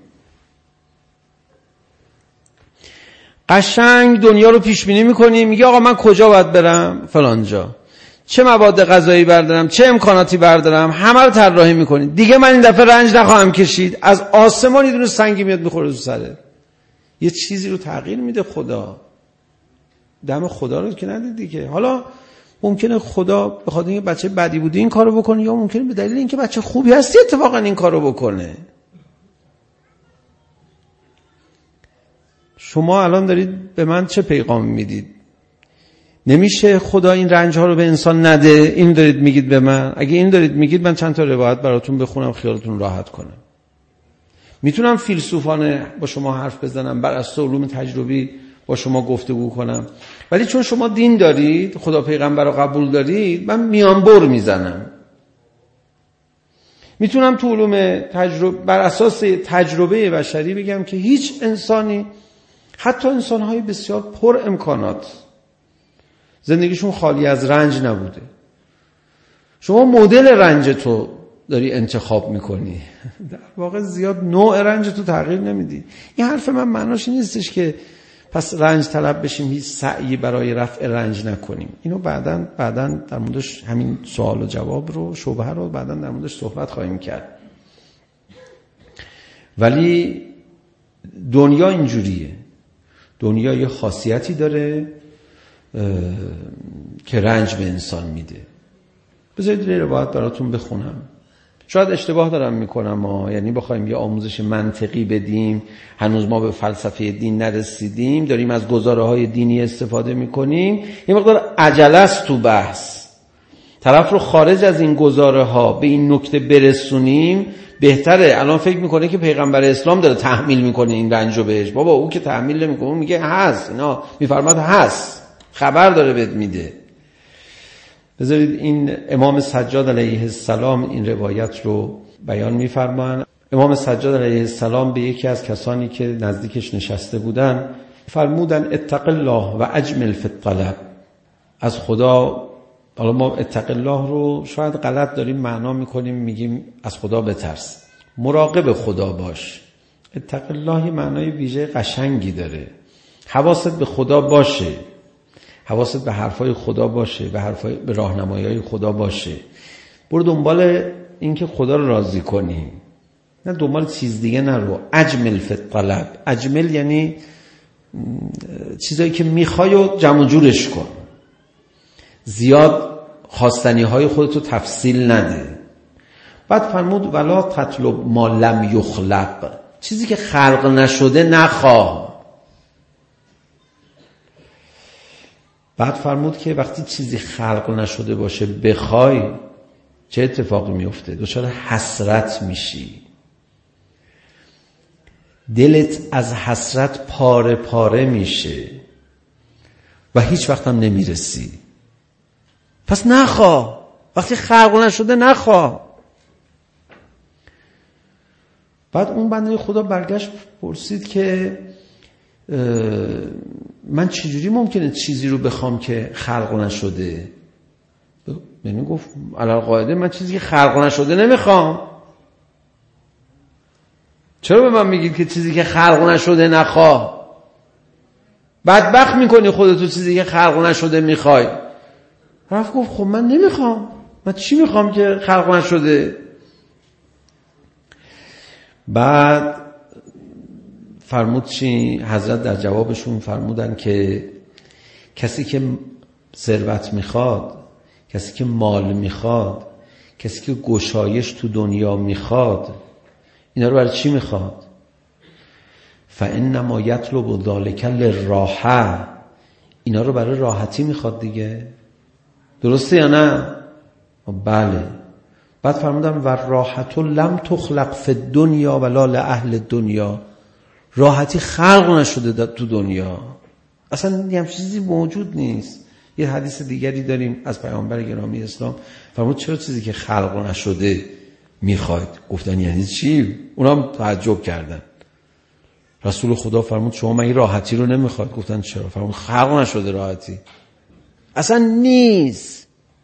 قشنگ دنیا رو پیش بینی میکنی، میگه آقا من کجا باید برم؟ فلان جا. چه مواد غذایی بردارم، چه امکاناتی بردارم، همه رو طراحی میکنی. دیگه من این دفعه رنج نخواهم کشید. از آسمان یه دونه سنگی میاد میخوره تو سرت. یه چیزی رو تغییر میده خدا. دم خدا رو که ندیدی که. حالا ممکنه خدا به خاطر اینکه بچه بدی بوده این کارو بکنه، یا ممکنه به دلیل اینکه بچه خوبی هستی اتفاقا این کارو بکنه. شما الان دارید به من چه پیغام میدید؟ نمیشه خدا این رنج ها رو به انسان نده، این دارید میگید به من. اگه این دارید میگید من چند تا روایت براتون بخونم خیالتون راحت کنم. میتونم فیلسوفانه با شما حرف بزنم، بر اساس علوم تجربی با شما گفتگو کنم، ولی چون شما دین دارید، خدا پیغمبر رو قبول دارید، من میانبر میزنم. میتونم تو علوم تجربه بر اساس تجربه بشری بگم که هیچ انسانی، حتی انسان‌های بسیار پر امکانات، زندگیشون خالی از رنج نبوده. شما مدل رنج تو داری انتخاب میکنی، در واقع زیاد نوع رنج تو تغییر نمیدی. این حرف من معناش نیستش که پس رنج طلب بشیم، هیچ سعی برای رفع رنج نکنیم. اینو بعداً بعداً در موردش همین سوال و جواب رو شبهه رو بعداً در موردش صحبت خواهیم کرد. ولی دنیا اینجوریه. دنیا یه خاصیتی داره که رنج به انسان میده. بذارید این روایت براتون بخونم. شاید اشتباه دارم میکنم ها، یعنی بخوایم یه آموزش منطقی بدیم، هنوز ما به فلسفه دین نرسیدیم، داریم از گزاره های دینی استفاده میکنیم، یه مقدار عجله است تو بحث. طرف رو خارج از این گزاره ها به این نکته برسونیم بهتره. الان فکر میکنه که پیغمبر اسلام داره تحمیل میکنه این رنجو بهش. بابا او که تحمیل نمیکنه، میگه هست، اینا میفرماد هست، خبر داره بهت میده. بذارید این امام سجاد علیه السلام این روایت رو بیان میفرمان. امام سجاد علیه السلام به یکی از کسانی که نزدیکش نشسته بودن فرمودن اتق الله و اجمل فی الطلب. از خدا، حالا ما اتق الله رو شاید غلط داریم معنا میکنیم، میگیم از خدا بترس، مراقب خدا باش. اتق الله معنای ویژه قشنگی داره. حواست به خدا باشه، حواست به حرفای خدا باشه، به حرفای به راهنمایی‌های خدا باشه. برو دنبال این که خدا رو راضی کنی، نه دنبال چیز دیگه نرو. اجمل فی الطلب. اجمل یعنی چیزایی که میخوای و جمع جورش کن. زیاد خواستنی های خودتو تفصیل نده. بعد فرمود ولا تطلب ما لم یخلق. چیزی که خلق نشده نخواه. بعد فرمود که وقتی چیزی خلق نشده باشه بخوای چه اتفاقی میفته؟ دچار حسرت میشی، دلت از حسرت پاره پاره میشه و هیچ وقت هم نمیرسی. پس نخواه، وقتی خلق نشده نخواه. بعد اون بنده خدا برگشت پرسید که من چجوری ممکنه چیزی رو بخوام که خلق نشده؟ یعنی گفت علی قاعده من چیزی که خلق نشده نمیخوام. چرا به من میگید که چیزی که خلق نشده نخواه؟ بدبخت میکنی خودتو چیزی که خلق نشده میخوای. رفت گفت خب من نمیخوام، من چی میخوام که خلق نشده؟ بعد فرمود چی؟ حضرت در جوابشون فرمودن که کسی که ثروت میخواد، کسی که مال میخواد، کسی که گشایش تو دنیا میخواد، اینا رو برای چی میخواد؟ فانما یطلب ذلک للراحه. اینا رو برای راحتی میخواد دیگه. درسته یا نه؟ بله. بعد فرمودن و راحت لم تخلق فی الدنیا ولا لاهل الدنیا. راحتی خلق نشده تو دنیا، اصلا یه همچین چیزی موجود نیست. یه حدیث دیگری داریم از پیامبر گرامی اسلام، فرمود چرا چیزی که خلق نشده میخواید؟ گفتن یعنی چی؟ اونام تعجب کردن. رسول خدا فرمود شما من این راحتی رو نمیخواید؟ گفتن چرا؟ فرمود خلق نشده راحتی، اصلا نیست.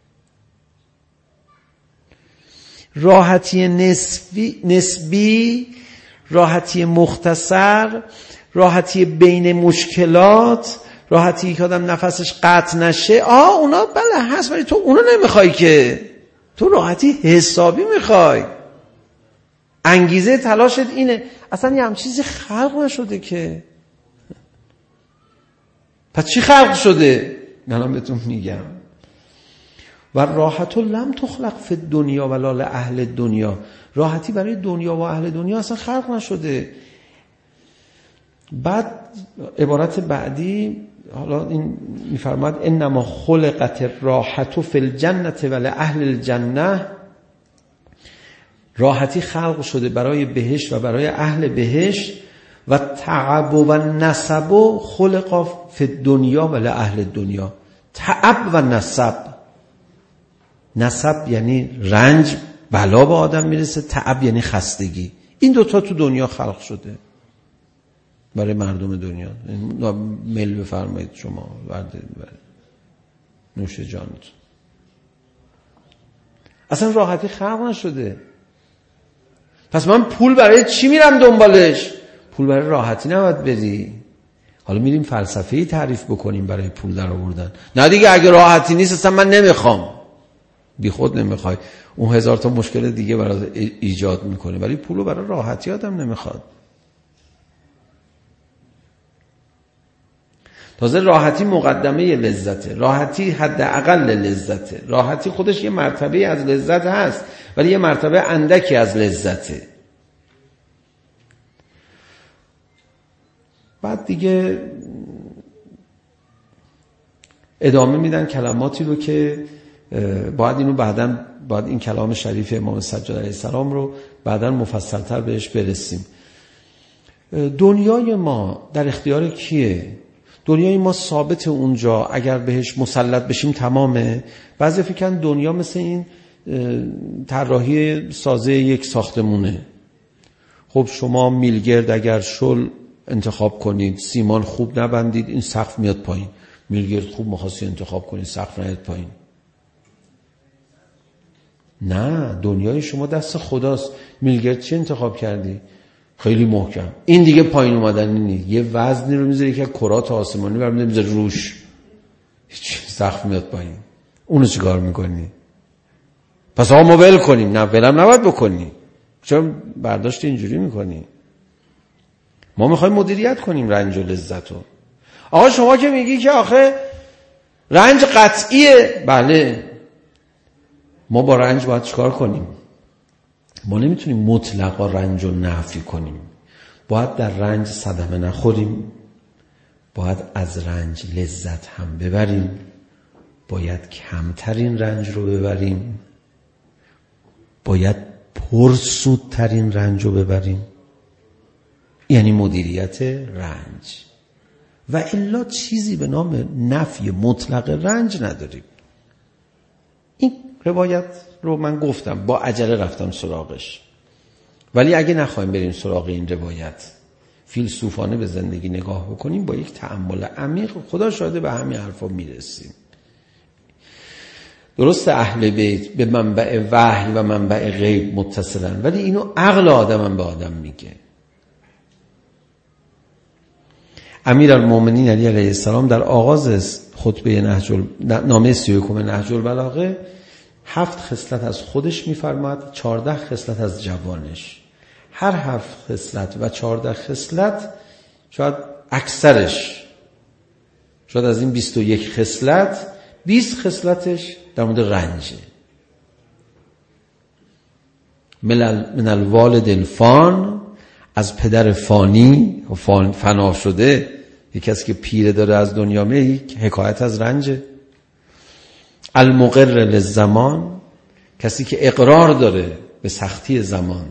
راحتی نسبی, نسبی راحتی مختصر، راحتی بین مشکلات، راحتی که آدم نفسش قطع نشه، آه اونا بله هست، ولی تو اونا نمیخوای که، تو راحتی حسابی میخوای. انگیزه تلاشت اینه. اصلا یه هم چیزی خلق نشده که. پس چی خلق شده؟ الان بهتون میگم. و راحت لم تخلق فی الدنیا ولا لاهل دنیا. راحتی برای دنیا و اهل دنیا اصلا خلق نشده. بعد عبارت بعدی حالا این میفرماد انما خلقت الراحت فی الجنه ولا اهل الجنه. راحتی خلق شده برای بهشت و برای اهل بهشت. و تعب و نسب خلق فی الدنیا ولا اهل الدنیا. تعب و نسب، نسب یعنی رنج، بلا به آدم میرسه، تعب یعنی خستگی. این دوتا تو دنیا خلق شده برای مردم دنیا. میل بفرمایید شما ورده نوش جانتون. اصلا راحتی خلق نشده. پس من پول برای چی میرم دنبالش؟ پول برای راحتی نباید بری. حالا میریم فلسفه‌ای تعریف بکنیم برای پول در آوردن. نه دیگه اگه راحتی نیست اصلا من نمیخوام. بی خود نمیخوای، اون هزار تا مشکل دیگه برای ایجاد میکنه، ولی پولو برای راحتی آدم نمیخواد. تازه راحتی مقدمه لذته، راحتی حداقل لذته، راحتی خودش یه مرتبه از لذت هست ولی یه مرتبه اندکی از لذته. بعد دیگه ادامه میدن کلماتی رو که باید اینو بعداً باید این کلام شریف امام سجاد علیه السلام رو بعداً مفصل‌تر بهش برسیم. دنیای ما در اختیار کیه؟ دنیای ما ثابت اونجا، اگر بهش مسلط بشیم تمامه. بعضی فکر کنن دنیا مثل این طراحی سازه یک ساختمونه. خب شما میلگرد اگر شل انتخاب کنید، سیمان خوب نبندید، این سقف میاد پایین. میلگرد خوب مخواستی انتخاب کنید، سقف نیاد پایین. نه، دنیای شما دست خداست. میلگرد چی انتخاب کردی؟ خیلی محکم. این دیگه پایین اومدن نیست. یه وزنی رو میذاری که کرات آسمانی برمی‌داره میذاره روش، هیچ سقف میاد پایین. اونو چیکار میکنی؟ پس آقا ما ول کنیم؟ نه، ولم نباید بکنی. چرا برداشت اینجوری میکنی؟ ما میخوایم مدیریت کنیم رنج و لذت رو. آقا شما که میگی که آخه رنج قطعیه، بله، ما با رنج باید چیکار کنیم؟ ما نمیتونیم مطلقا رنج رو نفی کنیم. باید در رنج صدمه نخوریم، باید از رنج لذت هم ببریم، باید کمترین رنج رو ببریم، باید پرسودترین رنج رو ببریم، یعنی مدیریت رنج. و الا چیزی به نام نفی مطلق رنج نداریم. این روایت رو من گفتم، با عجله رفتم سراغش، ولی اگه نخوایم بریم سراغ این روایت، فیلسوفانه به زندگی نگاه بکنیم، با یک تأمل عمیق، خدا شاهده به همین حرفا میرسیم. درست اهل بیت به منبع وحی و منبع غیب متصلن، ولی اینو عقل آدم به آدم میگه. امیرالمومنین علی علیه السلام در آغاز خطبه نهج نامه سی و یکم نهج البلاغه هفت خصلت از خودش میفرماد، چهارده خصلت از جوانش. هر هفت خصلت و چهارده خصلت، شاید اکثرش، شاید از این بیست و یک خصلت بیست خصلتش در مورد رنجه. من الوالد الفان، از پدر فانی و فنا شده، یک کسی که پیره داره از دنیا میره، یک حکایت از رنجه. المقر للزمان، کسی که اقرار داره به سختی زمان.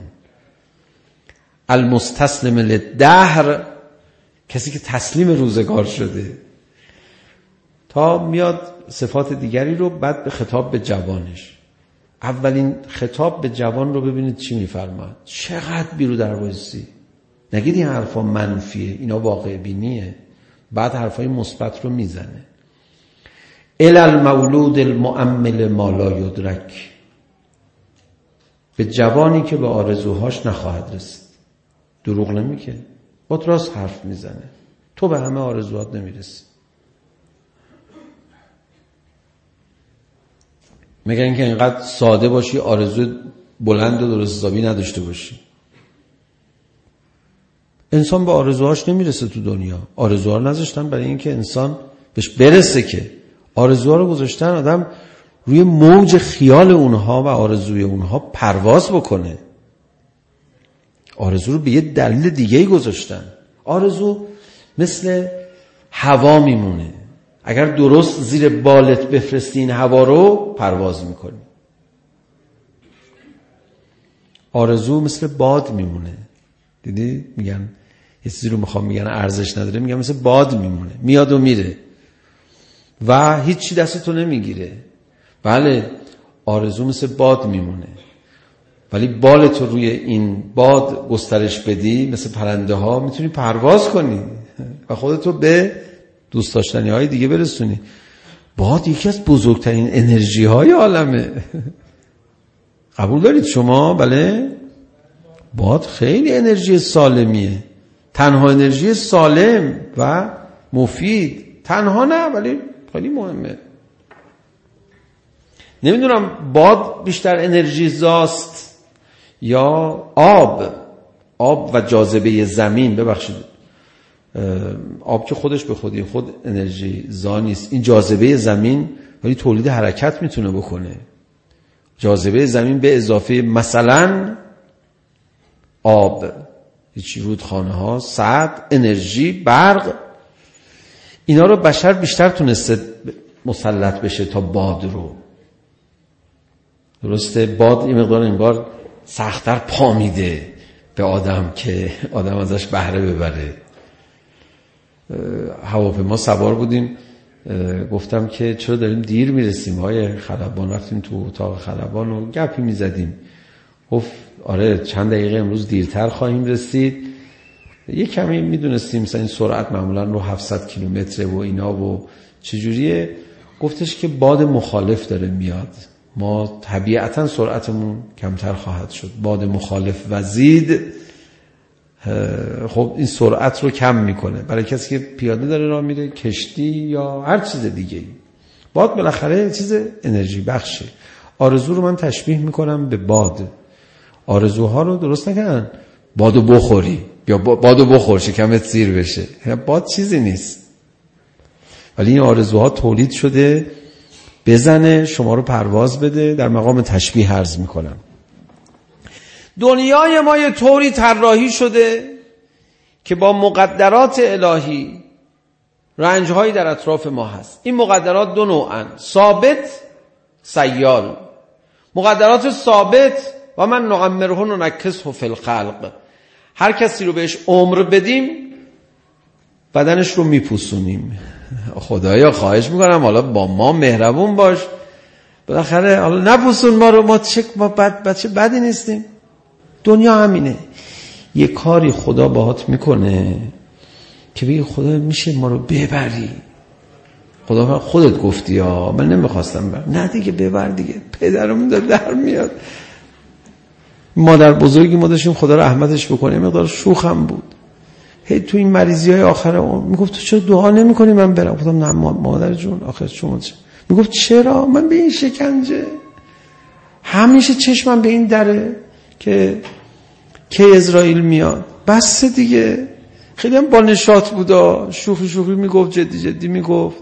المستسلم للدهر، کسی که تسلیم روزگار شده. تا میاد صفات دیگری رو بعد به خطاب به جوانش. اولین خطاب به جوان رو ببینید چی میفرماد. چقدر بیرو در وایسی، نگید این حرفا منفیه، اینا واقع بینیه. بعد حرفای مثبت رو میزنه. الی المولود المؤمل ما لا یدرک، به جوانی که به آرزوهاش نخواهد رسید. دروغ نمیگه، با راست حرف میزنه. تو به همه آرزوهات نمیرسی. میگن اینکه اینقدر ساده باشی، آرزو بلند و درست حسابی نداشته باشی. انسان به آرزوهاش نمیرسه تو دنیا. آرزوها رو نذاشتن برای اینکه انسان بهش برسه، که آرزوها رو گذاشتن آدم روی موج خیال اونها و آرزوی اونها پرواز بکنه. آرزو رو به یه دلیل دیگه‌ای گذاشتن. آرزو مثل هوا میمونه، اگر درست زیر بالت بفرستی این هوا رو، پرواز میکنی. آرزو مثل باد میمونه. دیدی میگن یه چیزی رو میخوام، میگن ارزش نداره، میگن مثل باد میمونه، میاد و میره و هیچی دستتو نمیگیره. بله، آرزو مثل باد میمونه، ولی بالتو روی این باد گسترش بدی، مثل پرنده ها میتونی پرواز کنی و خودتو به دوست داشتنی های دیگه برسونی. باد یکی از بزرگترین انرژی های عالمه. قبول دارید شما؟ بله، باد خیلی انرژی سالمیه، تنها انرژی سالم و مفید. تنها نه، ولی خیلی مهمه. نمیدونم باد بیشتر انرژی زاست یا آب. آب و جاذبه زمین، ببخشید آب که خودش به خودی خود انرژی زا نیست. این جاذبه زمین ولی تولید حرکت میتونه بکنه. جاذبه زمین به اضافه مثلا آب، هیچی، رودخانه ها، سد، انرژی، برق، اینا رو بشر بیشتر تونسته مسلط بشه تا باد رو. درسته؟ باد این مقدار انگار سخت‌تر پا میده به آدم که آدم ازش بهره ببره. هواپیما سوار بودیم، گفتم که چرا داریم دیر میرسیم های خلبان، رفتیم تو اتاق خلبان و گپی میزدیم. گفت آره چند دقیقه امروز دیرتر خواهیم رسید. یه کمی میدونستیم مثلا این سرعت معمولا رو هفتصد کیلومتر و اینا و چجوریه. گفتش که باد مخالف داره میاد، ما طبیعتا سرعتمون کمتر خواهد شد. باد مخالف وزید خب این سرعت رو کم میکنه برای کسی که پیاده داره راه میره، کشتی یا هر چیز دیگه. باد بالاخره چیز انرژی بخشه. آرزو رو من تشبیه میکنم به باد. آرزوها رو درست نکن بادو بخوری یا بادو بخور شکمت سیر بشه، باد چیزی نیست. ولی این آرزوها تولید شده بزنه شما رو پرواز بده. در مقام تشبیه عرض میکنم دنیای ما یه طوری طراحی شده که با مقدرات الهی رنجهایی در اطراف ما هست. این مقدرات دو نوعن، ثابت، سیال. مقدرات ثابت و من نعمره و ننکسه فی الخلق، هر کسی رو بهش عمر بدیم بدنش رو میپوسونیم. خدایا خواهش میکنم حالا با ما مهربون باش، بالاخره حالا نپوسون ما رو، ما چه ما بد بچه بدی نیستیم. دنیا همینه، یه کاری خدا باهات میکنه که بگی خدا میشه ما رو ببری. خدا خودت گفتی ها من نمیخواستم بر، نه دیگه ببر دیگه، پدرمون داره در میاد. مادر بزرگی ما داشتیم خدا رحمتش بکنه، مقدار شوخم بود، هی تو این مریضی های آخر عمر میگفت تو چرا دعا نمی کنی من برم؟ گفتم نه مادر جون آخر شما چه؟ میگفت چرا؟ من به این شکنجه همیشه چشمم به این دره که که اسرائیل میاد. بس دیگه. خیلی هم با نشاط بودا، شوخی شوخی میگفت، جدی جدی میگفت.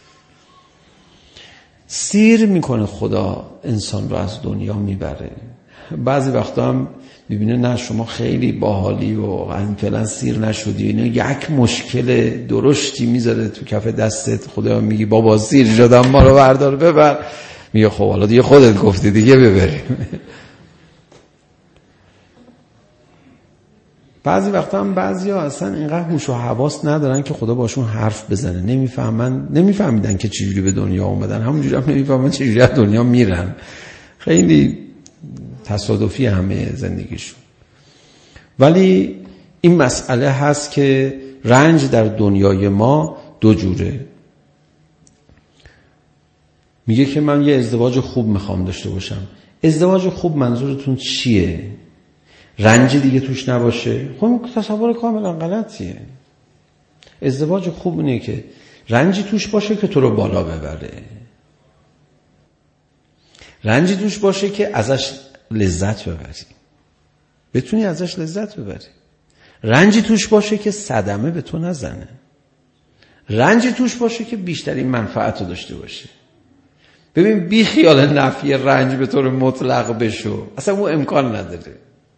سیر میکنه خدا انسان رو از دنیا میبره. بعضی وقتا هم میبینه نه شما خیلی باحالی و فعلا سیر نشدی، اینه یک مشکل درشتی میذاره تو کف دستت، خدا میگی بابا سیر شدم ما رو بردار ببر، میگه خب حالا دیگه خودت گفتی دیگه ببریم. بعضی وقتا هم بعضیا اصلا اینقدر هوش و حواس ندارن که خدا باشون حرف بزنه، نمیفهمن، نمیفهمیدن که چجوری به دنیا اومدن، همونجوری هم نمیفهمن چجوری از دنیا میرن. خیلی تصادفی همه زندگیشون. ولی این مسئله هست که رنج در دنیای ما دو جوره. میگه که من یه ازدواج خوب میخوام داشته باشم. ازدواج خوب منظورتون چیه؟ رنج دیگه توش نباشه؟ خب تصور کاملا غلطیه. ازدواج خوب اینه که رنجی توش باشه که تو رو بالا ببره، رنجی توش باشه که ازش لذت ببری، بتونی ازش لذت ببری. رنجی توش باشه که صدمه به تو نزنه، رنجی توش باشه که بیشترین منفعت رو داشته باشه. ببین بی خیال نفی رنج به طور مطلق بشو، اصلا اون امکان نداره.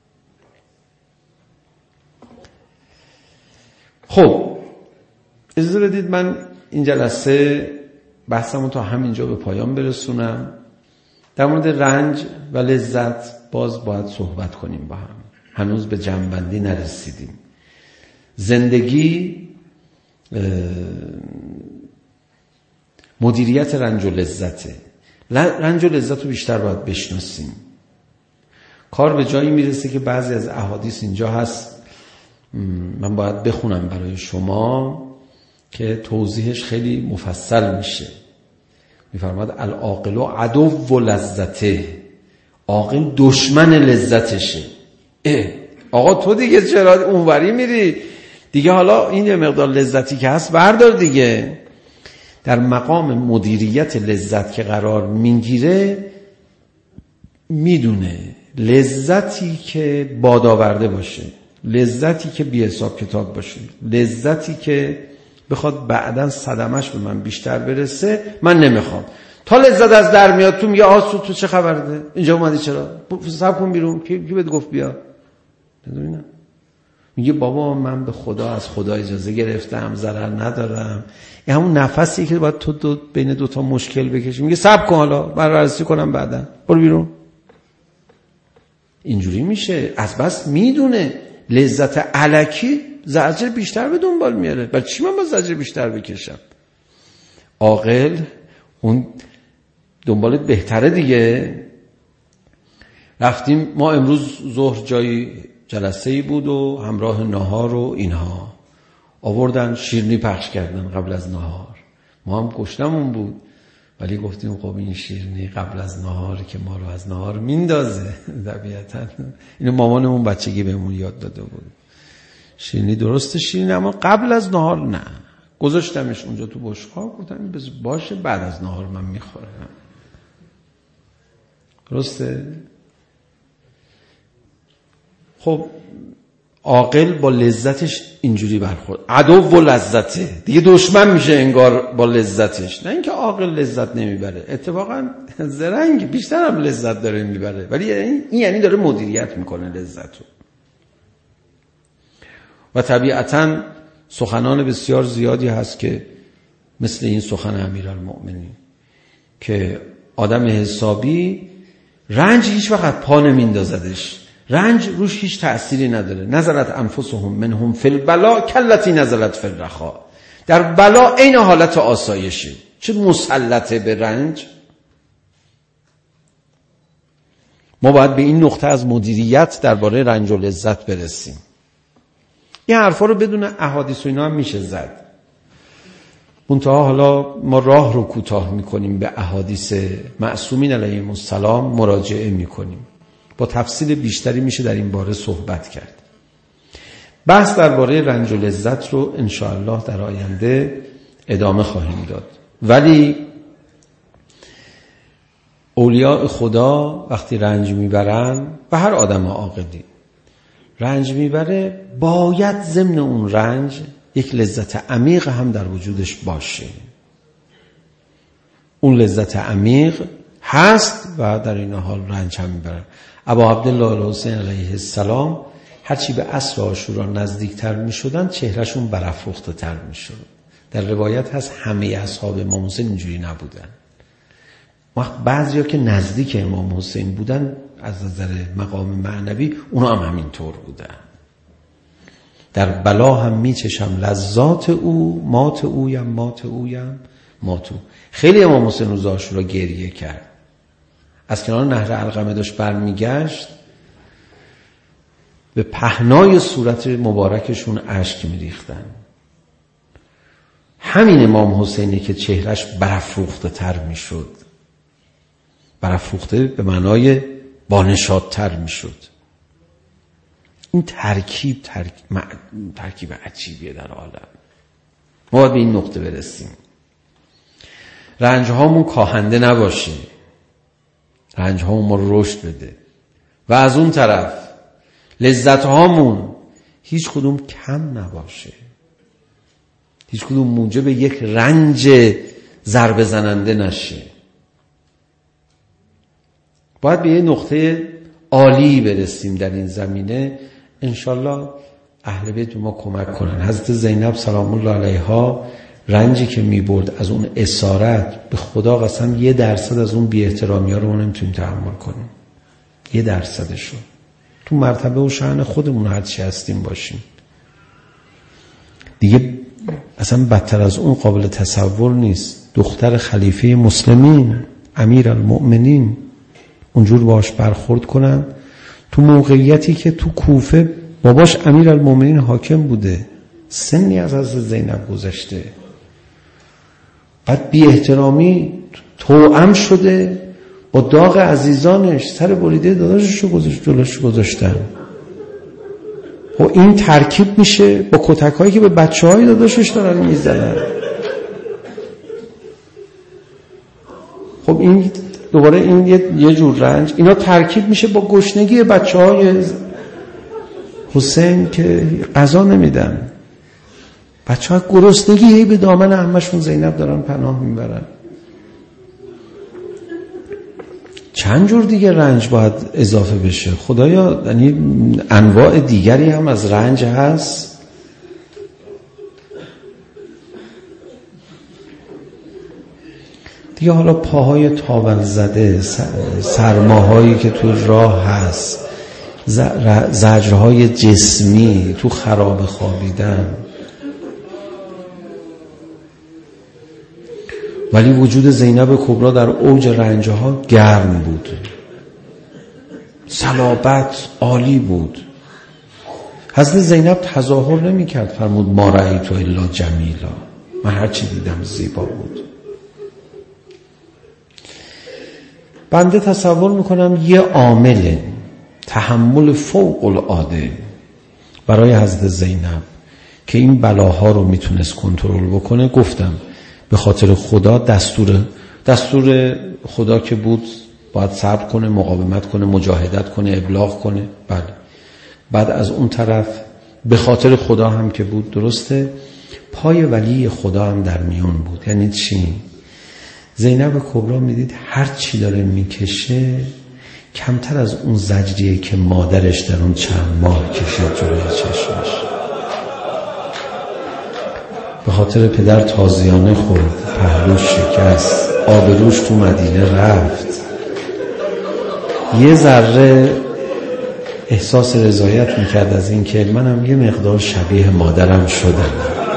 خب اجازه بدید من این جلسه بحثمو تا همینجا به پایان برسونم. در مورد رنج و لذت باز باید صحبت کنیم با هم، هنوز به جمع‌بندی نرسیدیم. زندگی مدیریت رنج و لذته. رنج و لذت رو بیشتر باید بشناسیم. کار به جایی میرسه که بعضی از احادیث اینجا هست، من باید بخونم برای شما که توضیحش خیلی مفصل میشه. میفرماد العاقل عدو و لذته، عاقل دشمن لذتشه. اه آقا تو دیگه چرا اونوری میری دیگه؟ حالا این یه مقدار لذتی که هست بردار دیگه. در مقام مدیریت لذت که قرار میگیره میدونه لذتی که بادآورده باشه، لذتی که بی حساب کتاب باشه، لذتی که بخواد بعداً صدمش به من بیشتر برسه، من نمیخوام. تا لذت از در میاد تو میگه آسو تو چه خبرده؟ اینجا اومدی چرا؟ صبر کن بیرون. کی کی بهت گفت بیا؟ بدونم. میگه بابا من به خدا از خدا اجازه گرفتم، ضرر ندارم. این همون نفسی که باید تو دو بین دو تا مشکل بکشی. میگه صبر کن حالا بررسی کنم بعداً. برو بیرون. اینجوری میشه. از بس میدونه لذت الکی زجر بیشتر به دنبال میاره. برای چی من با زجر بیشتر بکشم؟ عاقل اون دنبالت بهتره دیگه. رفتیم ما امروز ظهر جایی جلسه‌ای بود و همراه نهار و اینها آوردن شیرینی پخش کردن قبل از نهار. ما هم گشتمون بود ولی گفتیم خب این شیرینی قبل از نهار که ما رو از نهار میندازه. طبیعتاً اینو مامانمون بچگی بهمون یاد داده بود. شیرینی درسته شیرینی اما قبل از نهار نه. گذاشتمش اونجا تو بشقاب، گفتم باشه بعد از نهار من میخورم. درسته؟ خب عاقل با لذتش اینجوری برخورد. عدو و لذته دیگه، دشمن میشه انگار با لذتش. نه اینکه عاقل لذت نمیبره، اتفاقا زرنگ بیشتر هم لذت داره میبره، ولی این یعنی داره مدیریت میکنه لذتو. و طبیعتاً سخنان بسیار زیادی هست که مثل این سخن امیرالمؤمنین که آدم حسابی رنج هیچ وقت پا نمیندازدش، رنج روش هیچ تأثیری نداره. نزلت انفسهم منهم فی البلا کلتی نزلت فی الرخا. در بلا عین حالت آسایشه. چه مسلطه به رنج. ما باید به این نقطه از مدیریت درباره رنج و لذت برسیم. این حرفا رو بدون احادیث و اینا هم میشه زد. منتها حالا ما راه رو کوتاه میکنیم، به احادیث معصومین علیهم السلام مراجعه میکنیم. با تفصیل بیشتری میشه در این باره صحبت کرد. بحث درباره رنج و لذت رو انشاءالله در آینده ادامه خواهیم داد. ولی اولیاء خدا وقتی رنج میبرن و هر آدم عاقلی رنج میبره، باید ضمن اون رنج یک لذت عمیق هم در وجودش باشه. اون لذت عمیق هست و در این حال رنج هم میبرن. ابا عبدالله الحسین علیه السلام هرچی به عصر عاشورا نزدیکتر میشدن چهرهشون برافروخته تر میشد. در روایت هست همه اصحاب امام حسین اینجوری نبودن. وقت بعضیا که نزدیک امام حسین بودن از نظر مقام معنوی اونا هم همین طور بودن. در بلا هم میچشم لذات او، مات اویم مات اویم مات او. خیلی امام حسین روز عاشورا گریه کرد. از کنار نهر علقمه داشت برمیگشت، به پهنای صورت مبارکشون اشک میریختن. همین امام حسینی که چهرش برافروخته تر میشد. برافروخته به معنای بانشادتر میشد. این ترکیب ترکیب, ترکیب عجیبیه در عالم. ما باید به این نقطه برسیم. رنج هامون کاهنده نباشه، رنج هامون ما رو رشد بده. و از اون طرف لذت هامون هیچ کدوم کم نباشه، هیچ کدوم موجب یک رنج ضربه زننده نشه. باید به یه نقطه عالی برسیم در این زمینه. انشالله اهل بیت ما کمک کنن. حضرت زینب سلام الله علیها رنجی که میبرد از اون اسارت، به خدا قسم یه درصد از اون بی احترامی ها رو ما نمیتونیم تحمل کنیم. یه درصدشو. تو مرتبه و شأن خودمون هر چی هستیم باشیم. دیگه اصلا بدتر از اون قابل تصور نیست. دختر خلیفه مسلمین امیرالمؤمنین اونجور باش برخورد کنن تو موقعیتی که تو کوفه باباش امیرالمؤمنین حاکم بوده، سنی از حضرت زینب گذشته، بعد بی احترامی توأم شده با داغ عزیزانش، سر بریده داداشش رو گذاشت جلوش گذاشتن. و این ترکیب میشه با کتکایی که به بچه‌های داداشش دارن میزنن. خب این دوباره این یه, یه جور رنج، اینا ترکیب میشه با گشنگی بچه‌های. حسین که غذا نمیدن، بچه ها گرسنگی هی به دامن عمه‌شون زینب دارن پناه میبرن. چند جور دیگه رنج باید اضافه بشه خدایا؟ یعنی انواع دیگری هم از رنج هست. دیگه حالا پاهای تاول زده، سرماهایی که تو راه هست، زجرهای جسمی، تو خراب خوابیدن. ولی وجود زینب کبرا در اوج رنجها گرم بود، صلابت عالی بود. حضرت زینب تظاهر نمی کرد، فرمود ما رأیت الا جمیلا، من هر چی دیدم زیبا بود. بنده تصور میکنم یه عامل تحمل فوق العاده برای حضرت زینب که این بلاها رو میتونست کنترل بکنه، گفتم به خاطر خدا، دستور دستور خدا که بود باید صبر کنه، مقاومت کنه، مجاهدت کنه، ابلاغ کنه. بله. بعد از اون طرف به خاطر خدا هم که بود، درسته، پای ولی خدا هم در میون بود. یعنی چی؟ زینب کبرا میدید هر چی داره میکشه کمتر از اون زجریه که مادرش در اون چند ماه کشید جلوی چشمش. به خاطر پدر تازیانه خورد، پهلوش شکست، آبروش تو مدینه رفت. یه ذره احساس رضایت میکرد از این که منم یه مقدار شبیه مادرم شدم.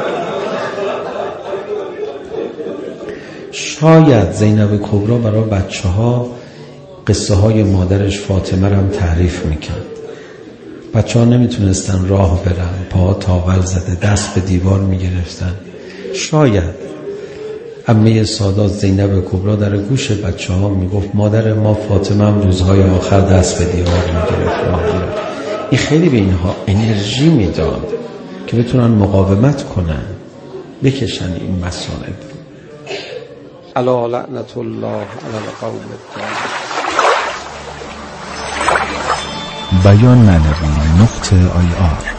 شاید زینب کبرا برای بچه ها قصه های مادرش فاطمه رم تعریف میکرد. بچه ها نمیتونستن راه برن، پا تاول زده، دست به دیوار میگرفتن. شاید عمه سادات زینب کبرا در گوش بچه ها میگفت مادر ما فاطمه هم روزهای آخر دست به دیوار میگرفت. این خیلی به اینها انرژی میداد که بتونن مقاومت کنن، بکشن این مصائب. الا لعنت الله علی القوم الظالمین. بیان معنوی نقطه آی آر